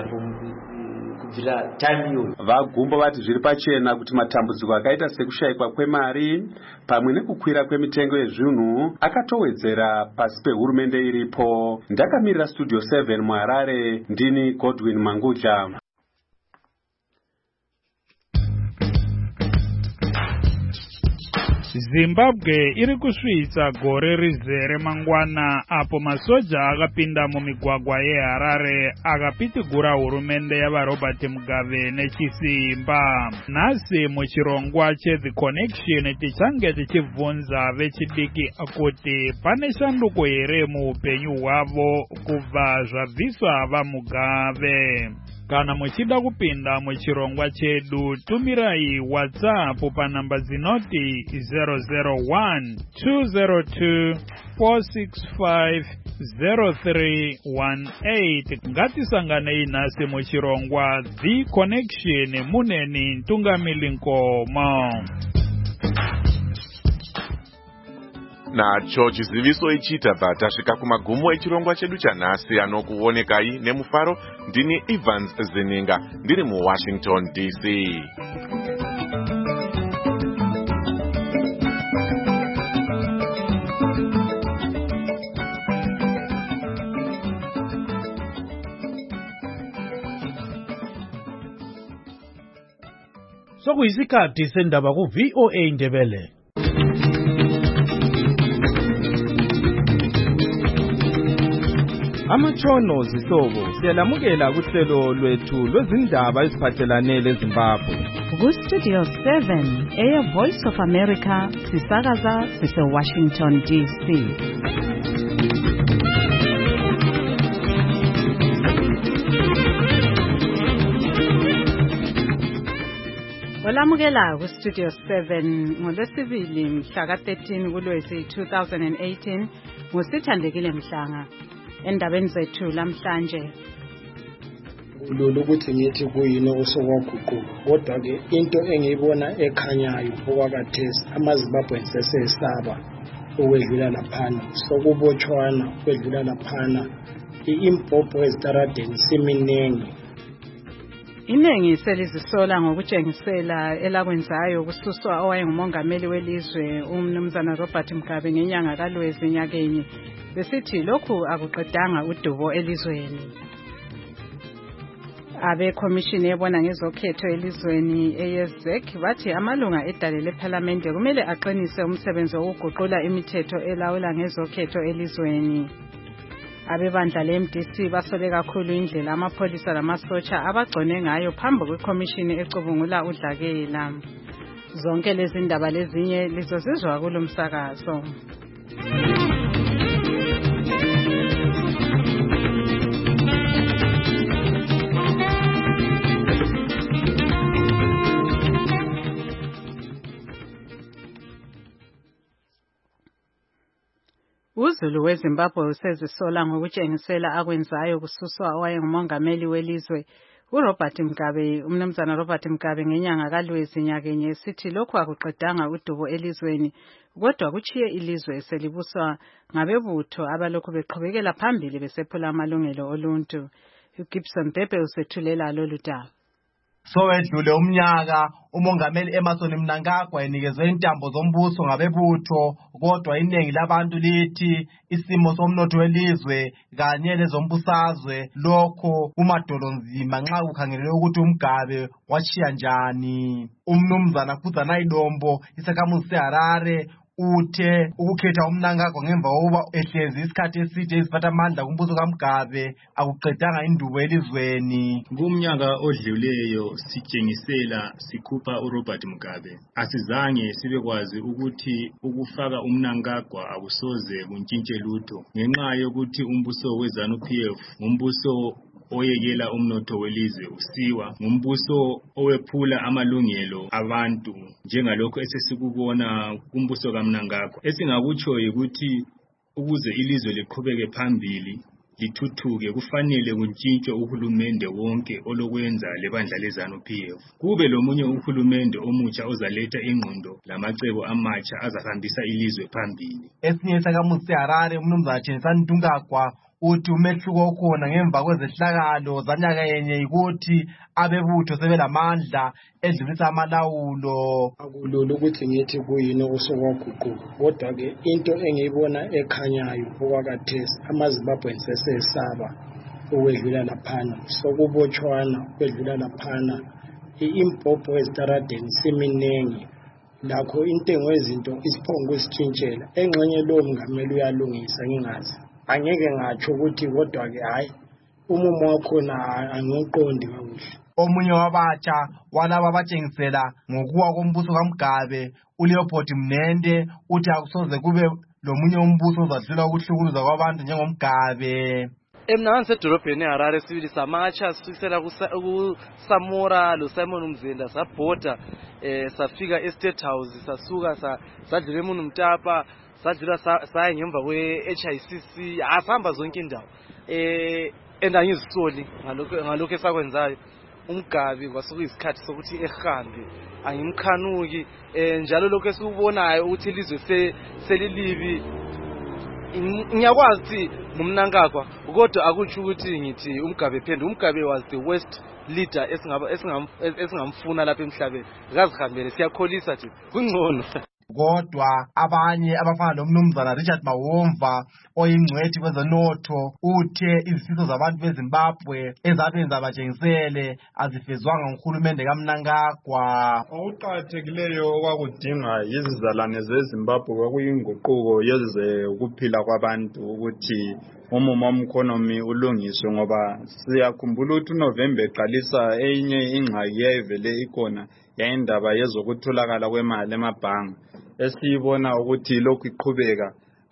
kubvira time iyoyo. Vagumbo vati zviri pachena kuti matambudziko akaita sekushaikwa kwemari pamwe nekukwira kwemitengo yezvinhu akatowedzera pasi pehurumende iripo. Ndakamirira Studio seven muHarare, ndini Godwin Mangudla. Zimbabwe iri kusvitsa gore rizere mangwana apo masoja akapinda mumigwagwa yeHarare akapitigura hurumende yavaRobert Mugabe nechisimba. Nhasi muchirongwa cheThe Connection tichange tichibvunza vechidiki kuti pane shanduko here muupenyu hwavo kubva zvabviswa vaMugabe. Kana muchida kupinda muchirongwa chedu, tumirai WhatsApp panamba zinoti zero zero one two zero two four six five zero three one eight. Ngatisanganei nasi muchirongwa The Connection muneni Ntungamili Nkoma. nacho chiziviso ichi tabva tasvika kumagumo echirongwa chedu chanhasi anokuonekai nemufaro. Ndini Evans Zininga ndiri muWashington D C. Sokuyisikhathi sendaba ku V O A Ndebele. Amatshono zihlobo siyalamukela kuhlelo lwethu lwezindaba eziphathelane leZimbabwe. Ku Studio seven, Air Voice of America, sisakaza sise Washington D C. Olamukela ku Studio seven ngolwesibili mhla ka thirteen kuLwezi two thousand eighteen ngusithandekile Mhlanga. Endabeni zethu lamhlanje kulolu ukuthi ngithi kuyini osokwaguquka kodwa ke into engiyibona ekhanyayo okwakathesi amaZimbabwe sesesaba ukwedlula laphana sokubotshwana ukwedlula laphana iimpopho ezitaradeni siminengi. Iningi selizisola ngokutshengisela elakwenzayo kususwa owayengumongameli welizwe umnumzana Robert Mugabe ngenyanga kaLwezi nyakenye. Besithi lokhu akuqedanga udubo elizweni. Abe commission ebona ngezokhetho elizweni E S Z C bathi amalunga edale leParliament kumele aqinise umsebenzi wokuguqula imithetho elawula ngezokhetho elizweni. Abebandla le-M D C basole kakhulu indlela amapholisa lamasotsha abagcone ngayo phambi kweCommission ecubungula udlakela. Zonke lezi ndaba lezinye lizozizwa kulo msakazo. uZulu weZimbabwe usezisola ngokutshengisela akwenzayo kususwa owayengumongameli welizwe uRobert Mugabe umnumzana Robert Mugabe ngenyanga kaLwezi nyakenye sithi lokhu akuqedanga udubo elizweni kodwa kuchiye ilizwe selibuswa ngabebutho abalokhu beqhubekela phambili besephula amalungelo oluntu. uGibson Bebe usethulela lolu daba. Sowedlule umnyaka umongameli Emmerson Mnangagwa enikezwe intambo zombuso ngabebutho kodwa iningi labantu lithi isimo somnotho welizwe kanye lezombusazwe lokho kumadolonzima nxa kukhangelelwe ukuthi uMgabe wachiya njani. Umnumzana Kudzanai Dombo isakhamuzi seHarare uthe ukukhetha uMnangagwa ngemva kokuba ehlezi isikhathi eside eziphathamandla kumbuso kaMgabe akuqedanga indubo elizweni. Kumnyaka odluleyo sitshengisela sikhupha uRobert Mugabe. Asizange sibekwazi ukuthi ukufaka uMnangagwa akusoze kuntshintshe lutho ngenxa yokuthi umbuso weZANU P F umbuso oyekela umnotho welizwe usiwa ngumbuso owephula amalungelo abantu njengalokho esesikubona kumbuso kaMnangagwa. Esingakutsho ukuthi ukuze ilizwe liqhubeke phambili lithuthuke kufanele kuntshintshwe uhulumende wonke olokwenza lebandla leZANU P F kube lomunye uhulumende omutsha ozaletha ingqondo lamacebo amatsha azahambisa ilizwe phambili. Esinye isakhamuzi seHarare umnumzana Thembisani Ntungagwa uthi umehluko okhona ngemva kwezehlakalo zanyaka yenye yikuthi abebutho sebelamandla edlulisa amalawulo. Akulolu ukuthi ngithi kuyini osokwaguquka kodwa ke into engiyibona ekhanyayo okwakathesi amaZimbabwe sesesaba ukwedlula laphana sokubotshwana ukwedlula laphana iimpopho ezitaradeni siminengi lakho intengo yezinto isiphongo isitshintshela engxenye lo mongameli uyalungisa ngingazi angeke ngatsho ukuthi kodwa ke hayi umumo wakhona angiqondi kakuhle. Omunye wabatsha walaba abatshengisela ngokuwa kombuso kaMgabe uLeopold Mnende uthi akusoze kube lomunye umbuso ozadlula ukuhlukuluza kwabantu njengomgabe. Emna ngisedolobheni eHarare sibili samatsha sisela kuSamora loSimon Mzenda sabhoda eh safika eState House sasuka sadlule eMunu Mtapa sadlula saya ngemva kwe-H I C C asihamba zonke indawo eh and angizisoli ngalokho ngalokho esakwenzayo umgabi kwasuka isikhathi sokuthi ehambe angimkhanuki eh njalo lokho esiubonayo ukuthi ilizwe selilibi ngiyakwazi ukuthi ngumnankakwa kodwa akutsho ukuthi ngithi umgabe phende umgabe was the worst leader esingaba esingamfuna lapha emhlabeni akazihambele siyakholisa nje kungcono kodwa abanye abafana nomnumzana Richard Mawomva oyingcwethi kwezonotho uthe izifiso zabantu beZimbabwe ezabenza abatshengisele azifezwanga nguhulumende kaMnangagwa. Okuqakathekileyo okwakudinga yizizalwane zeZimbabwe kwakuyinguquko yeze ukuphila kwabantu ukuthi umumo womkhonomi ulungiswe ngoba siyakhumbula ukuthi uNovember eqalisa enye ingxaki yayivele ikhona yayindaba yezokutholakala kwemali emabhanga esiyibona ukuthi lokhu iqhubeka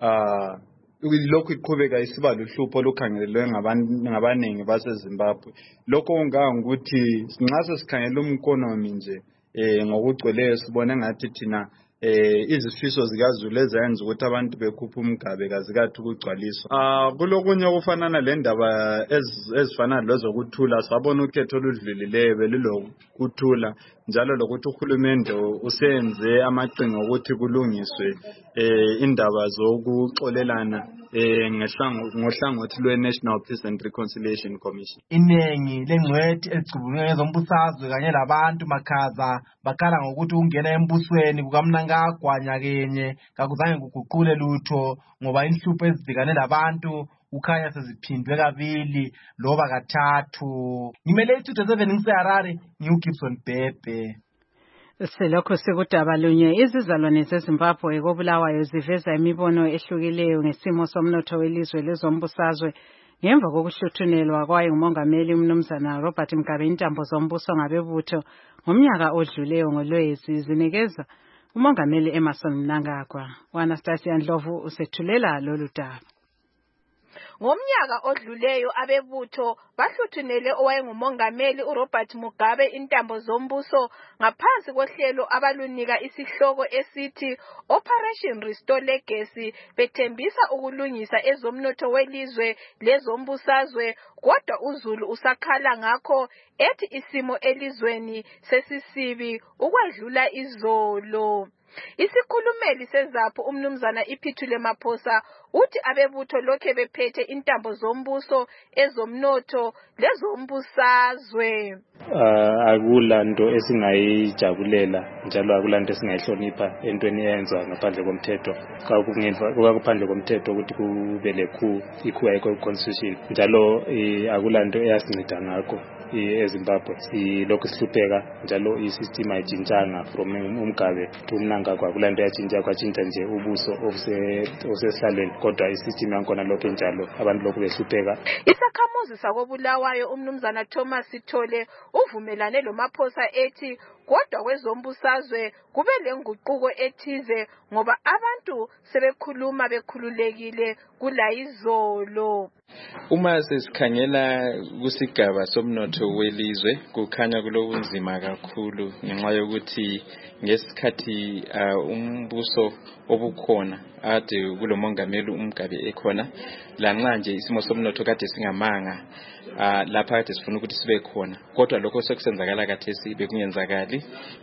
ah lokhu iqhubeka isiba luhlupho olukhangelelwe ngabanengi baseZimbabwe. Lokho kunganga ukuthi nxa sesikhangela umkhonomi nje eh ngokugcweleyo sibone ngathi thina eh izifiso zikaZulu ezenza ukuthi abantu bekhupha umgabe kazikathi ukugcwaliswa. Ah kulokunye okufanana lendaba ezifana lezokuthula sabona ukhetho oludlulileyo belilokuthula njalo lokuthi uhulumende usenze amaqhinga ukuthi kulungiswe eh indaba zokuxolelana eh ngohlangothi lwe-National Peace and Reconciliation Commission. Inengi lengcwethi ezicubungula ngezombusazwe kanye labantu makhaza bakhala ngokuthi ungena embusweni kukaMnangagwa nyakenye kakuzange kuguqule lutho ngoba inhlupho ezibhekane labantu ukhanya seziphindwe kabili loba kathathu. Ngimele two seven ngiseHarare ngiuGibson Bhebhe. Selokho sekudaba lunye izizalwane zeZimbabwe kobulawayo ziveza imibono ehlukileyo ngesimo somnotho welizwe lezombusazwe ngemva kokuhluthunelwa kwaye umongameli umnumzana Robert Mugabe intambo zombuso ngabebutho ngomnyaka odluleyo ngoLwezi zinikeza umongameli Emmerson Mnangagwa. Anastasia Ndlovu usethulela lolu daba. Ngomnyaka odluleyo abebutho bahluthunele owayengumongameli uRobert Mugabe intambo zombuso ngaphansi kohlelo abalunika isihloko esithi Operation Restore Legacy bethembisa ukulungisa ezomnotho welizwe lezombusazwe kodwa uZulu usakhala ngakho ethi isimo elizweni sesisibi ukwedlula izolo. Isikhulumeli seZaphu umnumzana Iphithule Maphosa uthi abebutho lokhe bephethe intambo zombuso ezomnotho lezombusazwe. Uh, akulanto esingayijabulela njalo akulanto esingayihlonipha entweni eyenziwa ngaphandle komthetho kwakuphandle komthetho ukuthi kube lekhu ikhu ayikho constitution njalo akulanto eyasinceda ngakho eZimbabwe silokhu sihlupheka njalo isystem ayitshintshanga from umgabe to Mnangagwa kulanto yatshintsha kwatshintsha nje ubuso osesihlalweni kodwa isystem yakhona lokho njalo abantu lokhu behlupheka. Isakhamuzi sakobulawayo umnumzana Thomas Sithole uvumelane loMaphosa ethi kodwa kwezombusazwe kube lenguquko ethize ngoba abantu sebekhuluma bekhululekile kulayizolo. Uma sesikhangela kusigaba somnotho welizwe kukhanya kulobunzima kakhulu ngenxa yokuthi ngesikhathi uh, umbuso obukhona ade kulomongameli uMgabe ekhona lanxa nje isimo somnotho kade singamanga uh, lapha kade sifuna ukuthi sibe khona kodwa lokho sekusenzakala khathesi bekungenzakali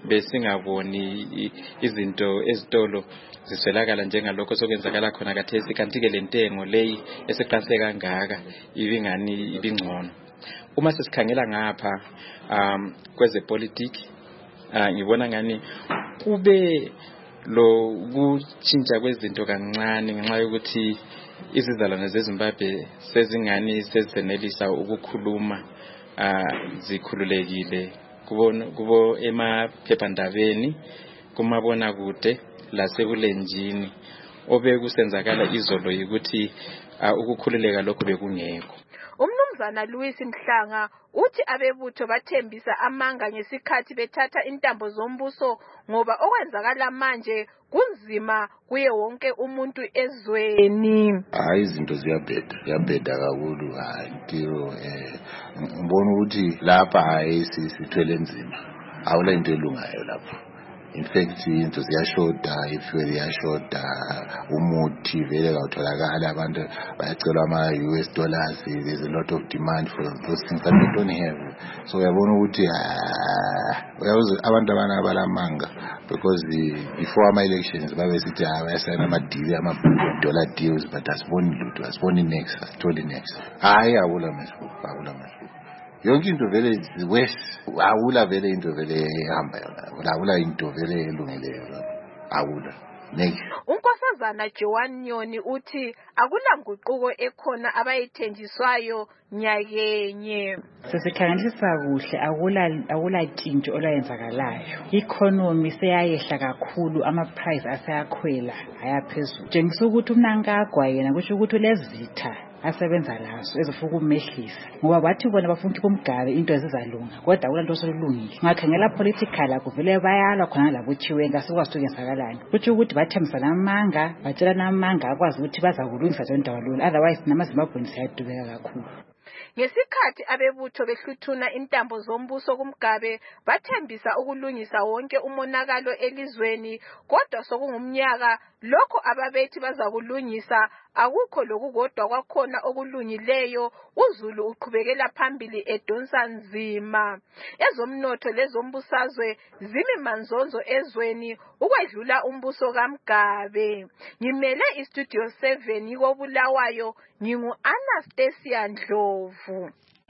besingaboni izinto ezitolo ziswelakala njengalokho sokwenzakala khona khathesi kanti ke lentengo leyi eseqanse kangaka ibingani ibingcono. Uma sesikhangela ngapha um kwezepolitiki uh, ngibona ngani kube lo kutshintsha kwezinto kancane ngenxa yokuthi izizalwane zeZimbabwe sezingani sezenelisa ukukhuluma uh, zikhululekile kubo kubo emaphephandabeni kumabona kude lasebulenjini obekusenzakala izolo yikuthi uh, ukukhululeka lokho bekungekho. Umnumzana Louis Mhlanga uthi abebutho bathembisa amanga ngesikhathi bethatha intambo zombuso ngoba okwenzakala manje kunzima kuye wonke umuntu ezweni. Hayi izinto ziyabheda ziyabheda kakhulu hayi tiro eh ngibona ukuthi lapha hayi sithwele nzima awula into elungayo lapha in fact into ziyashoda ifuel iyashoda umuthi vele kawutholakala abantu bayacelwa ama-U S dollars. There's a lot of demand for those things that we don't have. So uyabona ukuthi abantu abana balamanga because the, before ama-elections babesithi bayasayina ama-deal ama-dollar deals but asiboni lutho asiboni next asitholi next. Hayi awula mehluko awula mehluko yonke into vele is worse. Awula vele into vele ehamba yona awula into vele elungileyo awula next. uNkosazana Joan Nyoni uthi akulanguquko ekhona abayithenjiswayo nyakenye. Sesikhangelisa kuhle akula akula tinto olwayenzakalayo. Economy seyayehla kakhulu, ama price aseyakhwela ayaphezulu. Njengisa ukuthi uMnangagwa yena kusho ukuthi lezitha asebenza lazo ezifuna ukumehlisa ngoba bathi bona bafuna ukumgaba into ezizalunga kodwa akulanto osolungile. Ngakhangela political akuvele bayalwa khona labo Chiwenga sikwazisekenzakalani. Kuthi ukuthi bathembisa namanga batshela namanga akwazi ukuthi baza kulungisa zonke ndawalula otherwise namaZimbabwe siyadubeka kakhulu. Ngesikhathi abebutho behluthuna intambo zombuso kumgabe bathembisa ukulungisa wonke umonakalo elizweni kodwa sokungumnyaka lokho ababethi baza kulungisa akukho lokukodwa kwakhona okulungileyo. uZulu uqhubekela phambili edonsa nzima. Ezomnotho lezombusazwe zimi manzonzo ezweni ukwedlula umbuso kaMgabe. Ngimele istudio seven yikobulawayo ngingu Anastasia Ndlovu.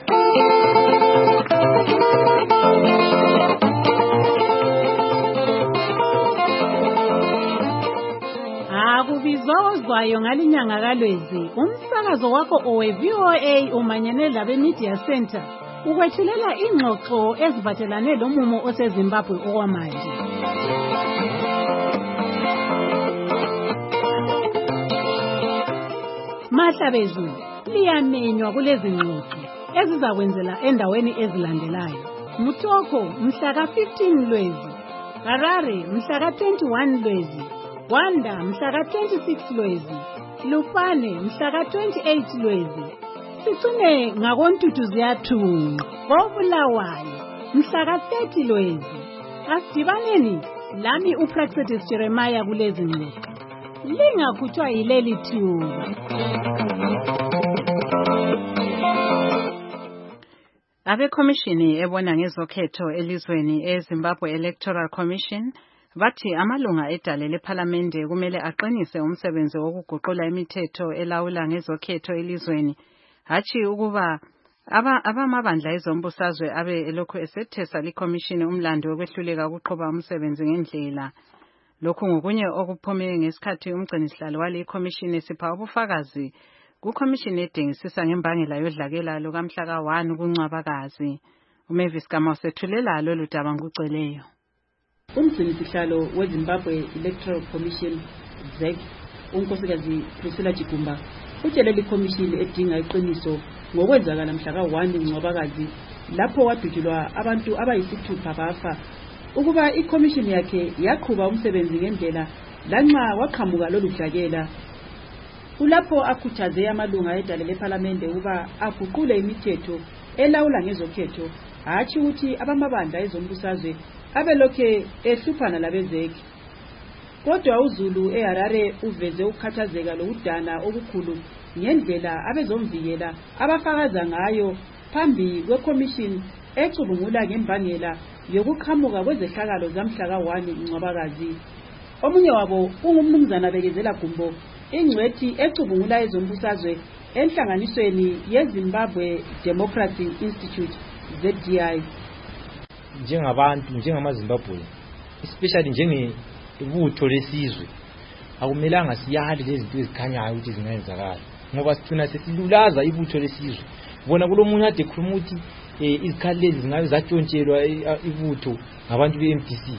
Akubizozwayo ngalinyanga kaLwezi umsakazo wakho owe V O A umanyene labe Media Center ukwethulela ingxoxo eziphathelane lomumo oseZimbabwe okwamanje. Mahlabezulu liyamenywa kulezi ngxoxo ezizakwenzela endaweni ezilandelayo. Mutoko mhla ka fifteen Lwezi, Harare mhla ka twenty-one Lwezi, Wanda mhla ka twenty-six Lwezi, Lupane mhla ka twenty-eight Lwezi. Sicine ngakoNtutu ziyathunqa koBulawayo mhla ka thirty Lwezi. Asidibaneni lami uPraxedis Jeremiah kulezi ngxoxo. Lingakhutshwa yileli thuba. Abe komishini ebona ngezokhetho elizweni eZimbabwe Electoral Commission bathi amalunga edale lePhalamende kumele aqinise umsebenzi wokuguqula imithetho elawula ngezokhetho elizweni hathi ukuba aba abamabandla ezombusazwe abe elokhu esethesa likomishini umlando wokwehluleka ukuqhuba umsebenzi ngendlela. Lokhu ngokunye okuphume ngesikhathi umgcinisihlalo wale komishini sipha ubufakazi kukomishini edingisisa ngembangela yodlakela lokamhla ka one kuNcwabakazi. uMavis Kama sethulela lolu daba nguceleyo. Umgcinisihlalo weZimbabwe Electoral Commission Z E C unkosikazi Priscilla Chigumba utshele likomishini edinga iqiniso ngokwenzakala mhla ka one Ncwabakazi lapho wadutshulwa abantu abayisithupha bafa ukuba ikomishini yakhe yaqhuba umsebenzi ngendlela lanxa waqhamuka lolu dlakela. Ulapho akhuthaze amalunga edale lePhalamende ukuba aguqule imithetho elawula ngezokhetho hathi ukuthi abamabandla ezombusazwe abelokhe ehluphana labezeki. Kodwa uZulu eHarare uveze ukukhathazeka lokudana okukhulu ngendlela abezomvikela abafakaza ngayo phambi kwekomishini ecubungula ngembangela yokuqhamuka kwezehlakalo zamhla ka one Ncwabakazi. Omunye wabo ungumnumzana Bekezela Gumbo ingcwethi ecubungula ezombusazwe enhlanganisweni yeZimbabwe Democracy Institute Z D I. Njengabantu njengamaZimbabwe especially njengebutho lesizwe akumelanga siyali lezi zinto ezikhanyayo ukuthi zingayenzakala ngoba sithuna sesilulaza ibutho lesizwe. Bona kulomunye ade khuluma ukuthi izikhali lezi zingabe zatshontshelwa ibutho ngabantu be M D C.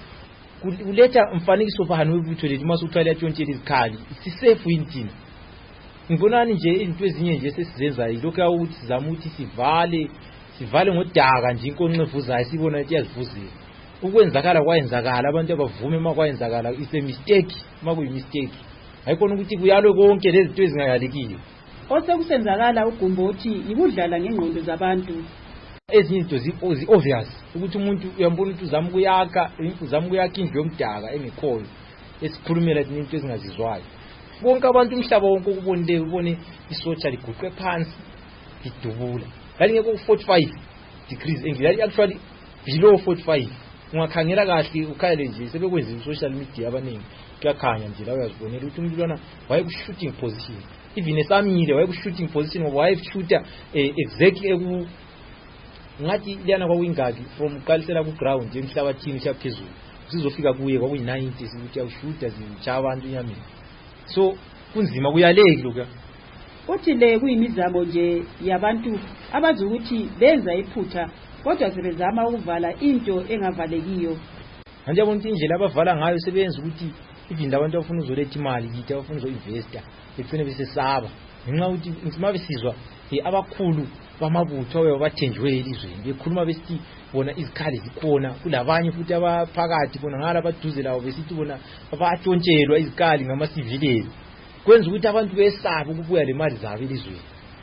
Kuletha umfanekiso phana webutho lethu masuthwala yatshontshela izikhali sisafe yini? Ngibonani nje izinto ezinye nje sesizenza yilokho ukuthi sizama ukuthi sivale sivale ngodaka nje inkonxevuzayo sibona ukuthi yazivuzile. Ukwenzakala kwayenzakala abantu abavume makwayenzakala is a mistake makuyi mistake. Hayikhona ukuthi kuyalwe konke lezi zinto ezingayalekiyo. Osekusenzakala uGumbo uthi ikudlala ngengqondo zabantu. ezinye izinto zi-obvious ukuthi umuntu uyambona ukuthi uzama ukuyakha uzama ukuyakha indlu yomdaka engekhoyo esikhulumela izinto ezingazizwayo. Bonke abantu umhlaba wonke ukubonile ubone isotsha liguqe phansi lidubula lalingekho ku forty-five degrees Anglo actually below forty-five. Ungakhangela kahle ukhale nje sebekwenza social media abaningi kuyakhanya nje la uyazibonela ukuthi umuntu lona waye ku shooting position, even esamile waye ku shooting position ngoba waye shooter exactly eku ngathi liyana kwakuyingaki from qalisela ku ground emhlabathini siyaphezulu sizofika kuye kwakuyi ninety ukuthi awushuta zintsha abantu inyameni. So kunzima kuyaleki lokho. Uthi le kuyimizamo nje yabantu abazi ukuthi benza iphutha kodwa sebezama ukuvala into engavalekiyo. Manje abantu indlela abavala ngayo sebenza ukuthi even abantu abafuna uzoletha imali yithi abafuna uzoinvesta befune besesaba ngenxa ukuthi insima besizwa abakhulu bamabutho ababathenjwe elizweni bekhuluma besithi bona izikhali zikhona kulabanye futhi abaphakathi bona ngala baduze lawo besithi bona abathontshelwa izikhali ngama civilians kwenza ukuthi abantu besaba ukubuya le mali zabo elizweni.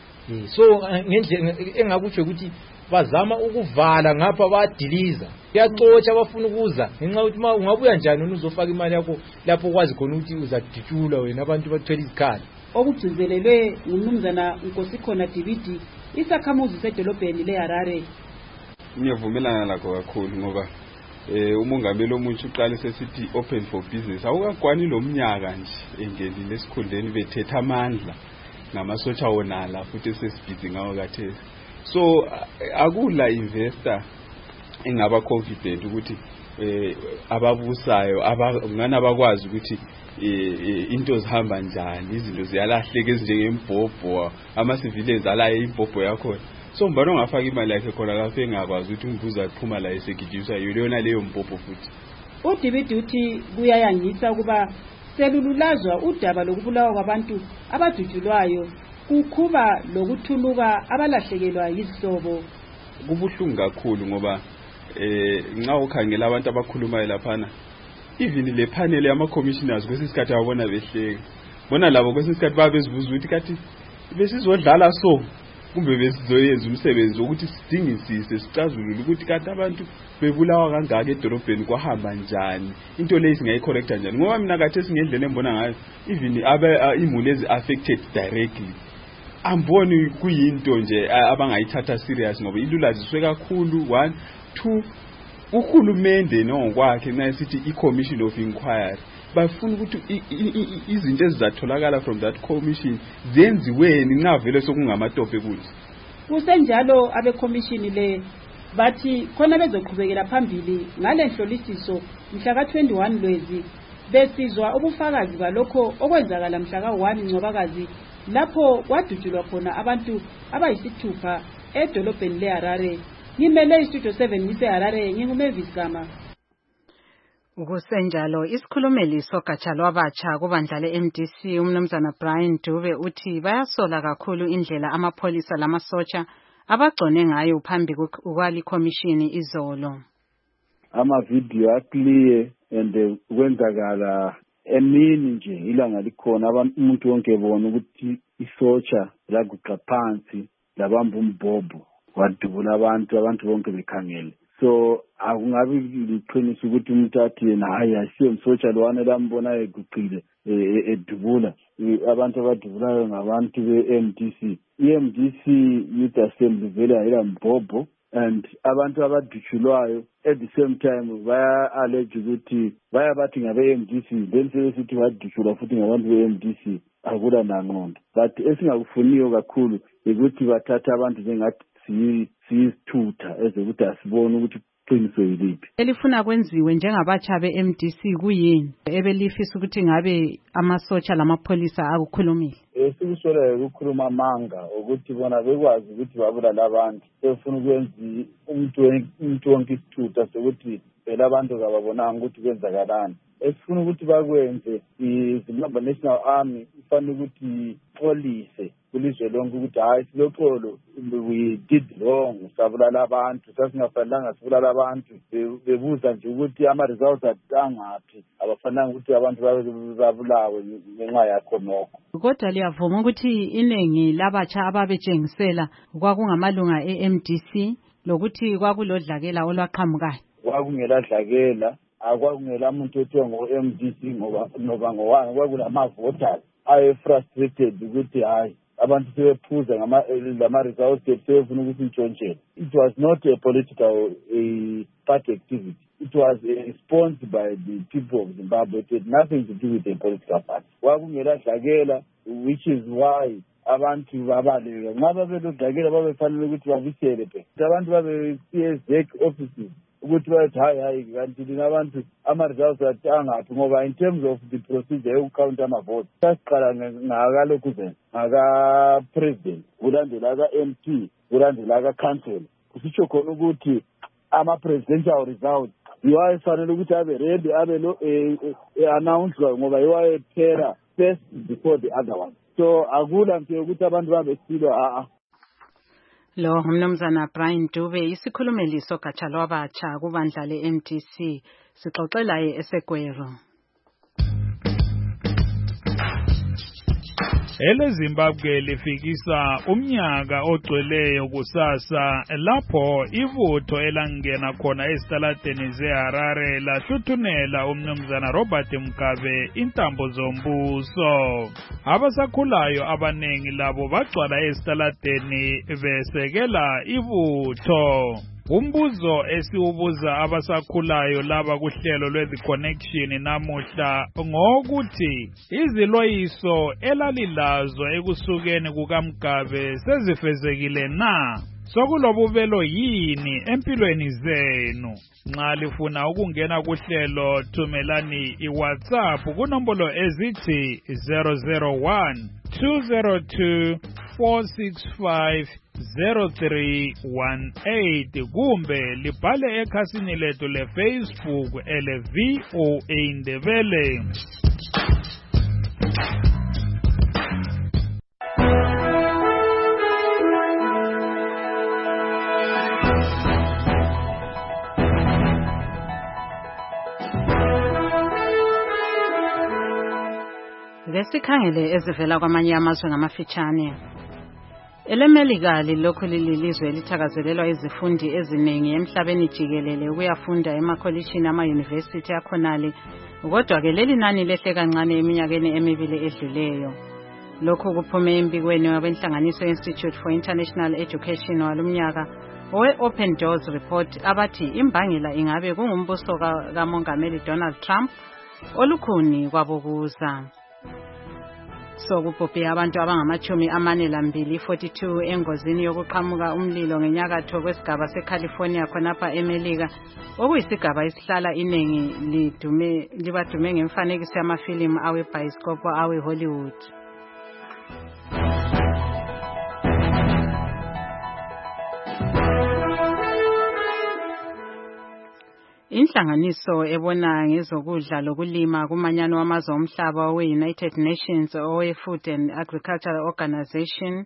So ngendlela engakutsho ukuthi bazama ukuvala ngapha badiliza kuyacotsha abafuna ukuza ngenxa ukuthi ungabuya njani uzofaka imali yakho lapho kwazi khona ukuthi uzaditshula wena abantu bathwele izikhali. Okugcizelelwe ngumnumzana Nkosikhona D V D isakhamuzi sedolobheni leHarare. Ngiyavumelana lakho kakhulu ngoba eh umongameli omutsha uqale sesithi open for business awukakwani lo mnyaka nje engelile esikhundleni bethetha amandla ngamasotsha wonala futhi sesibhizi ngawo kathesi. So akula investor engaba confident ukuthi eh ababusayo abangana bakwazi ukuthi into zihamba njani izinto ziyalahleka ezinjengembhobho ama civilians alaye imbhobho yakho. So mbona ongafaka imali yakhe khona lapho engakwazi ukuthi umbuza aphuma la esegijisa yona leyo mbhobho futhi. U-D V D uthi kuyayangisa ukuba selululazwa udaba lokubulawa kwabantu abadutshulwayo kukhuba lokuthuluka abalahlekelwa yizihlobo. Kubuhlungu kakhulu ngoba eh nxa ukhangela abantu abakhulumayo laphana even le panel yama commissioners kwesisikhathi abona behleka bona labo kwesisikhathi babezibuza ukuthi kathi besizodlala so kumbe besizoyenza umsebenzi ukuthi sidingisise sicazulule ukuthi kanti abantu bebulawa kangaka edorobheni kwahamba njani into leyo singayicorrecta njani ngoba mina kathi singendlela embona ngayo even aba imuli ezi affected directly amboni kuyinto nje abangayithatha serious ngoba ilulaziswe kakhulu. One two uhulumende nokwakhe nasithi i-commission of inquiry bafuna ukuthi izinto ezizatholakala from that commission zenziweni navele sokungamatope kuthi. Kusenjalo abe commission le bathi khona bezoqhubekela phambili ngale nhlolisiso mhla ka twenty-one Lwezi besizwa ubufakazi balokho okwenzakala mhla ka one Ncwabakazi lapho kwadutshulwa khona abantu abayisithupha edolobheni leHarare. Ngimele istudio seven ngiseHarare nginguMavis Gama. Ukusenjalo isikhulumeli sogatsha lwabatsha kubandla le-M D C umnumzana Brian Dube uthi bayasola kakhulu indlela amapholisa lamasotsha abagcone ngayo phambi kwali commission izolo. Ama video akliye and kwenzakala emini nje ilanga likhona abantu umuntu wonke bona ukuthi isotsha laguqa phansi labamba umbhobho wadubula abantu abantu bonke bekhangele. So akungabi liqiniso ukuthi umuntu athi yena hayi asiyo umsotsha lwana lambona eguqile edubula. Abantu abadubulayo ngabantu be-M D C. I-M D C Youth Assembly vele ayila mbhobho and abantu abadutshulwayo at the same time baya allege ukuthi baya bathi ngabe-M D C then sebesithi badutshulwa futhi ngabantu be-M D C akula nangqondo. But esingakufuniyo kakhulu ukuthi bathatha abantu njengathi siyisithutha ezokuthi asibone ukuthi qiniso yiliphi elifuna kwenziwe njengabatsha be-M D C kuyini ebelifisa ukuthi ngabe amasotsha lamapholisa akukhulumile. Esikusolayo ukukhuluma amanga ukuthi bona bekwazi ukuthi babulala abantu befuna ukwenza umuntu umuntu wonke isithutha sokuthi phela abantu kababonanga ukuthi kwenzakalani. Esifuna ukuthi bakwenze iZimbabwe National Army ifanele ukuthi polise kulizwe lonke ukuthi hayi siloxolo we did wrong sabulala abantu sasingafanelanga sibulala abantu bebuza nje ukuthi ama results atangaphi abafanelanga ukuthi abantu babulawe ngenxa yakho nokho. Kodwa liyavuma ukuthi inengi labatsha ababetshengisela kwakungamalunga e-M D C lokuthi kwakulodlakela olwaqhamukayo. Kwakungeladlakela, akwakungela muntu othiwa ngo-M D C ngoba ngoba ngowani kwakulamavoters aye-frustrated ukuthi hayi abantu sebephuza ngama-results sebefuna ukuthi ntshontshele. It was not a political a party activity. It was a response by the people of Zimbabwe. It had nothing to do with a political party. Kwakungeladlakela, which is why abantu babaleka nxa babelodlakela babefanele ukuthi babisele phe abantu babe-C S Z offices ukuthi bathi hayi hayi kanti lina abantu ama-results athi angaphi ngoba in terms of the procedure yokukhawunta amavote sasiqala ngakalokhu zen ngaka-president kulandela aka-M P kulandela aka-council kusitsho khona ukuthi ama-presidential results yiwo ayefanele ukuthi abe ready abe announced ngoba yiwo ayephela first before the other one. So akula nje ukuthi abantu babesilwa a Lo umnumzana Brian Dube isikhulumeli sogatsha lwabatsha kubandla le-M D C sixoxelaye eseGwero. Ele Zimbabwe lifikisa umnyaka ogcweleyo kusasa lapho ivutho elangena khona esitaladeni zeHarare lahluthunela umnumzana Robert Mugabe intambo zombuso. Abasakhulayo abanengi labo bagcwala esitaladeni besekela ivutho. Umbuzo esiwubuza abasakhulayo laba kuhlelo lwezi connection namuhla ngokuthi iziloyiso elalilazo ekusukeni kukaMgabe sezifezekile na? Sokulobubelo yini empilweni zenu? Nxa lifuna ukungena kuhlelo thumelani iWhatsApp kunombolo ezithi zero zero one two zero two four six five zero three one eight kumbe libhale ekhasini lethu leFacebook ele V O A Ndebele. Lesikhangele ezivela kwamanye amazwe ngamafitshane. EleMelika lilokhu lilizwe elithakazelelwa izifundi eziningi emhlabeni jikelele ukuyafunda emakholishini ama-university akhonale, kodwa ke leli nani lehle kancane eminyakeni emibili edluleyo. Lokhu kuphume embikweni wabenhlanganiso Institute for International Education walumnyaka owe-Open Doors Report abathi imbangela ingabe kungumbuso kaMongameli Donald Trump olukhuni kwabokuza. So kubhubhe abantu abangamachumi amane lambili forty-two engozini yokuqhamuka umlilo ngenyakatho kwesigaba seCalifornia khonapha eMelika, okuyisigaba esihlala inengi lidume libadume ngemfanekiso yamafilimu awebhayisikopo awe-Hollywood. Inhlanganiso ebona ngezokudla lokulima kumanyano wamazwe omhlaba we-United Nations owe-Food and Agricultural Organization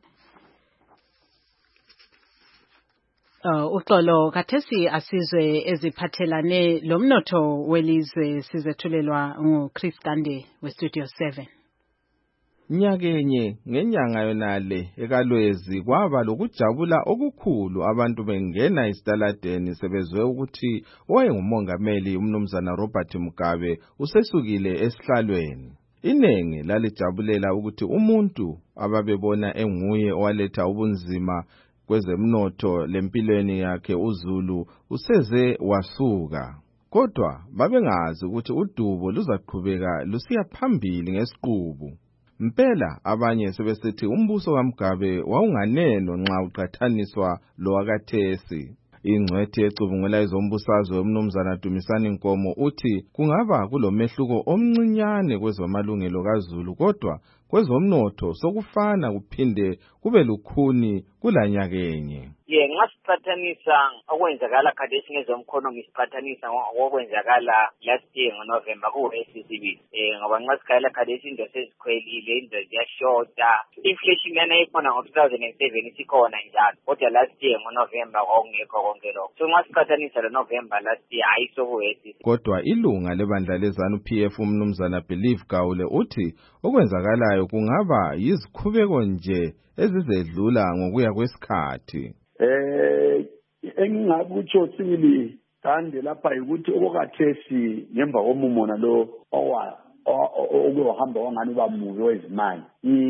uh, uxolo kathesi asizwe eziphathelane lomnotho welizwe sizethulelwa nguChris Gande weStudio seven. Nyakenye ngenyanga yonale ekalwezi kwaba lokujabula okukhulu abantu bengena esitaladeni sebezwe ukuthi owayengumongameli umnumzana Robert Mugabe usesukile esihlalweni. Inengi lalijabulela ukuthi umuntu ababebona enguye owaletha ubunzima kwezemnotho lempilweni yakhe uZulu useze wasuka. Kodwa babengazi ukuthi udubo luzaqhubeka lusiya phambili ngesiqubu. Mpela abanye sebesithi umbuso kaMgabe wawunganeno nxa uqathaniswa lowakathesi. Ingcwethi ecubungula ezombusazwe umnumzana Dumisani Nkomo uthi kungaba kulomehluko omncinyane kwezamalungelo kaZulu, kodwa kwezomnotho sokufana kuphinde kube lukhuni kulanyakenye. Ye ngasiqhathanisa okwenzakala khathesi ngezomkhonomi siqhathanisa okwenzakala last year ngoNovember ku-S C B. Eh ngoba nxa sikhala khathesi into sezikhwelile, into ziyashota. Inflation yana ikhona ngo two thousand seven isikhona njalo. Kodwa last year ngoNovember kwakungekho konke lokho. So nxa siqhathanisa loNovember last year ayisoku-S C B. Kodwa ilunga lebandla lezanu P F umnumzana Believe Gawule uthi okwenzakalayo kungaba yizikhubeko nje ezizedlula ngokuya kwesikhathi. Eh engingakutsho sibili kande lapha ukuthi okokhathesi ngemva komumona lo owa okuhamba wangani bamuvi wezimali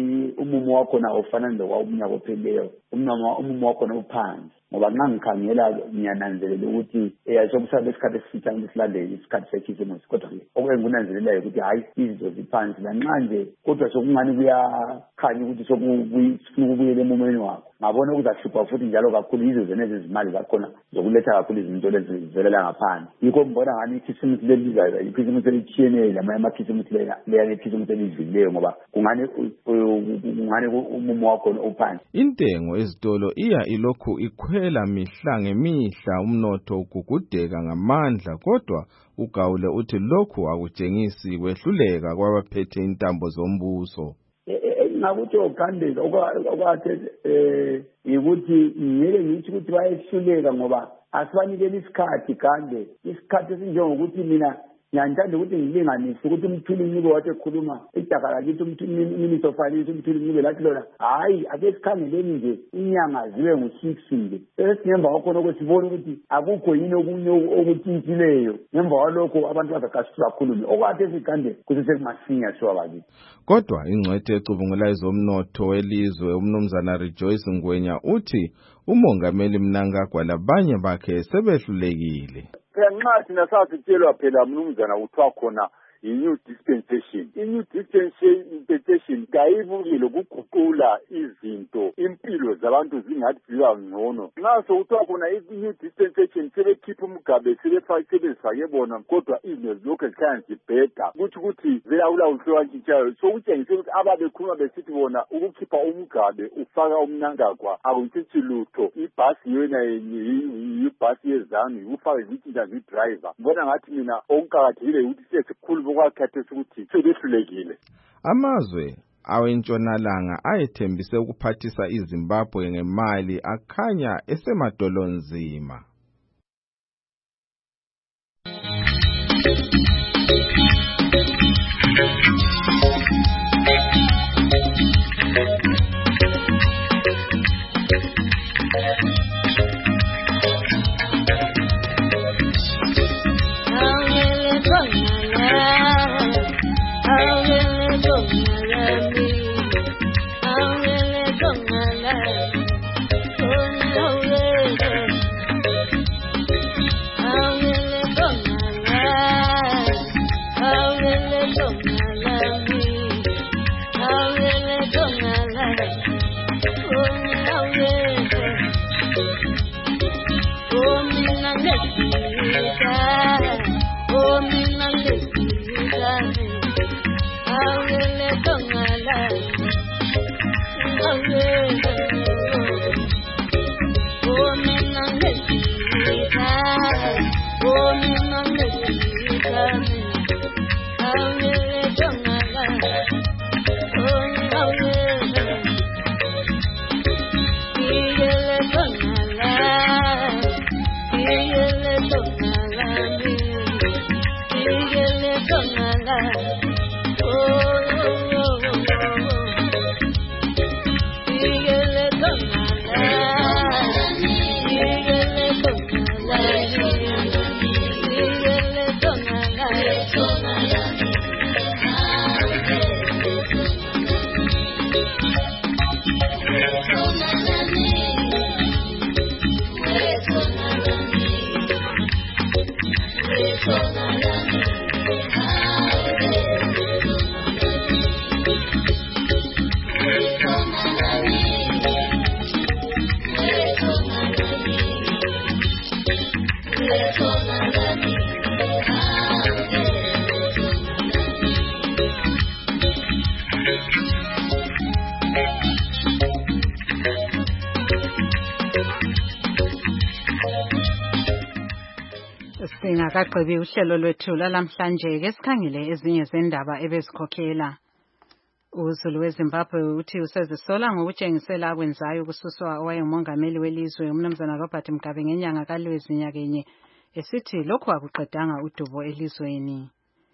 umumo wakho na ufana nokwaumnyaka opheleyo umumo wakho uphansi ngoba nxa ngikhangela ngiyananzelela ukuthi eyasokusala isikhathi esifitshane esilandele isikhathi sekhisimusi kodwa okwengunanzelelayo ukuthi hayi izinto ziphansi lanxa nje kodwa sokungani kuyakhanya ukuthi sokufuna ukubuyela emumeni wakho ngabona ukuzahlupha futhi njalo kakhulu yizo zenezi izimali zakhona zokuletha kakhulu izinto lezi zivelela ngaphandle yikho mbona ngani ikhisimusi lelizayo ikhisimusi elitshiyeneyo lamanye amakhisimusi leya ikhisimusi elidlulileyo ngoba kungani kungani umumo wakho uphansi. Intengo ezitolo iya ilokhu ikhwela mihla ngemihla umnotho ugugudeka ngamandla kodwa uGawule uthi lokhu akutshengisi kwehluleka kwabaphethe intambo zombuso. Ngakuthi okhandela okwathi eh ukuthi ngeke ngithi ukuthi bayehluleka ngoba asibanikele isikhathi kande isikhathi esinjengokuthi mina ngiyathanda ukuthi ngilinganise ukuthi umthuli ngibe wathi ekhuluma idaka lakithi umthuli minister of finance umthuli ngibe lathi lona hayi ake sikhangeleni nje inyanga zibe ngo-six nje esingemva kwakhona kwesibona ukuthi akukho yini okunye okutshintshileyo ngemva kwalokho abantu bazaqashisa kakhulu okwathi esikande kusesekumasinya siwa bakithi. Kodwa ingcwethe ecubungula ezomnotho welizwe umnumzana Rejoice Ngwenya uthi umongameli Mnangagwa labanye bakhe sebehlulekile. Nxa thina sasitshelwa phela mnumzana kuthiwa khona i-new dispensation. I-new dispensation kayibukile ukuguqula izinto impilo zabantu zingathi ziba ngcono. Nxa sokuthiwa khona i-new dispensation sebekhipha umgabe sebezifake bona kodwa izinto zilokhu zikhanya zibheda ukuthi ukuthi vela kulawuhlwantshisayo sokutshengisa ukuthi ababekhuluma besithi bona ukukhipha umgabe ufaka umnangagwa akuntshintshi lutho ibhasi yona yibhasi yezanu ufake izinto zidriver. Mbona ngathi mina okuqakathekile ukuthi sesikhulu bokwakhathesi ukuthi sebehlulekile. Amazwe awentshonalanga ayethembise ukuphathisa iZimbabwe ngemali akhanya esemadolonzima. Singakagqibi uhlelo lwethu lalamhlanje ke sikhangele ezinye zendaba ebezikhokhela. uZulu weZimbabwe uthi usezisola ngokutshengisela akwenzayo kususwa owayengumongameli welizwe umnumzana Robert Mugabe ngenyanga kaLwezi nyakenye esithi lokho akuqedanga udubo elizweni.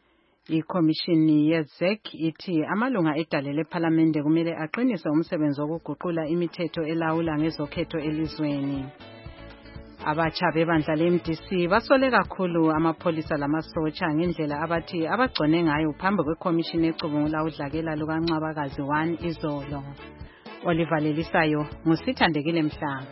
Ikhomishini ye-Z E C ithi amalunga edale lePhalamende kumele aqinise umsebenzi wokuguqula imithetho elawula ngezokhetho elizweni. Abatsha bebandla le-M D C basole kakhulu amapholisa lamasotsha ngendlela abathi abagcone ngayo phambi kwekhomishini ecubungula udlakela lukaNcwabakazi one izolo. Oliver Lelisayo ngusithandekile Mhlanga.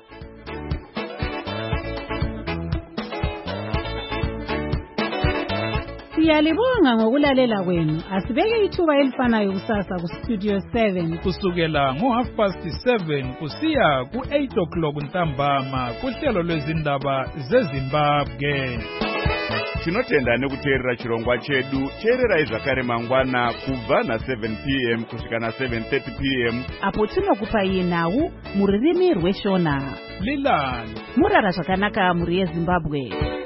Siyalibonga ngokulalela kwenu. Asibeke ithuba elifanayo kusasa ku Studio seven kusukela ngo half past seven kusiya ku eight o'clock ntambama kuhlelo lwezindaba zeZimbabwe. Tinotenda nekuteerera chirongwa chedu. Teererai zvakare mangwana kubva na seven p m kusvika na seven thirty p m apo tinokupai nhau muririmi rweshona. Lilani murara zvakanaka muri yeZimbabwe.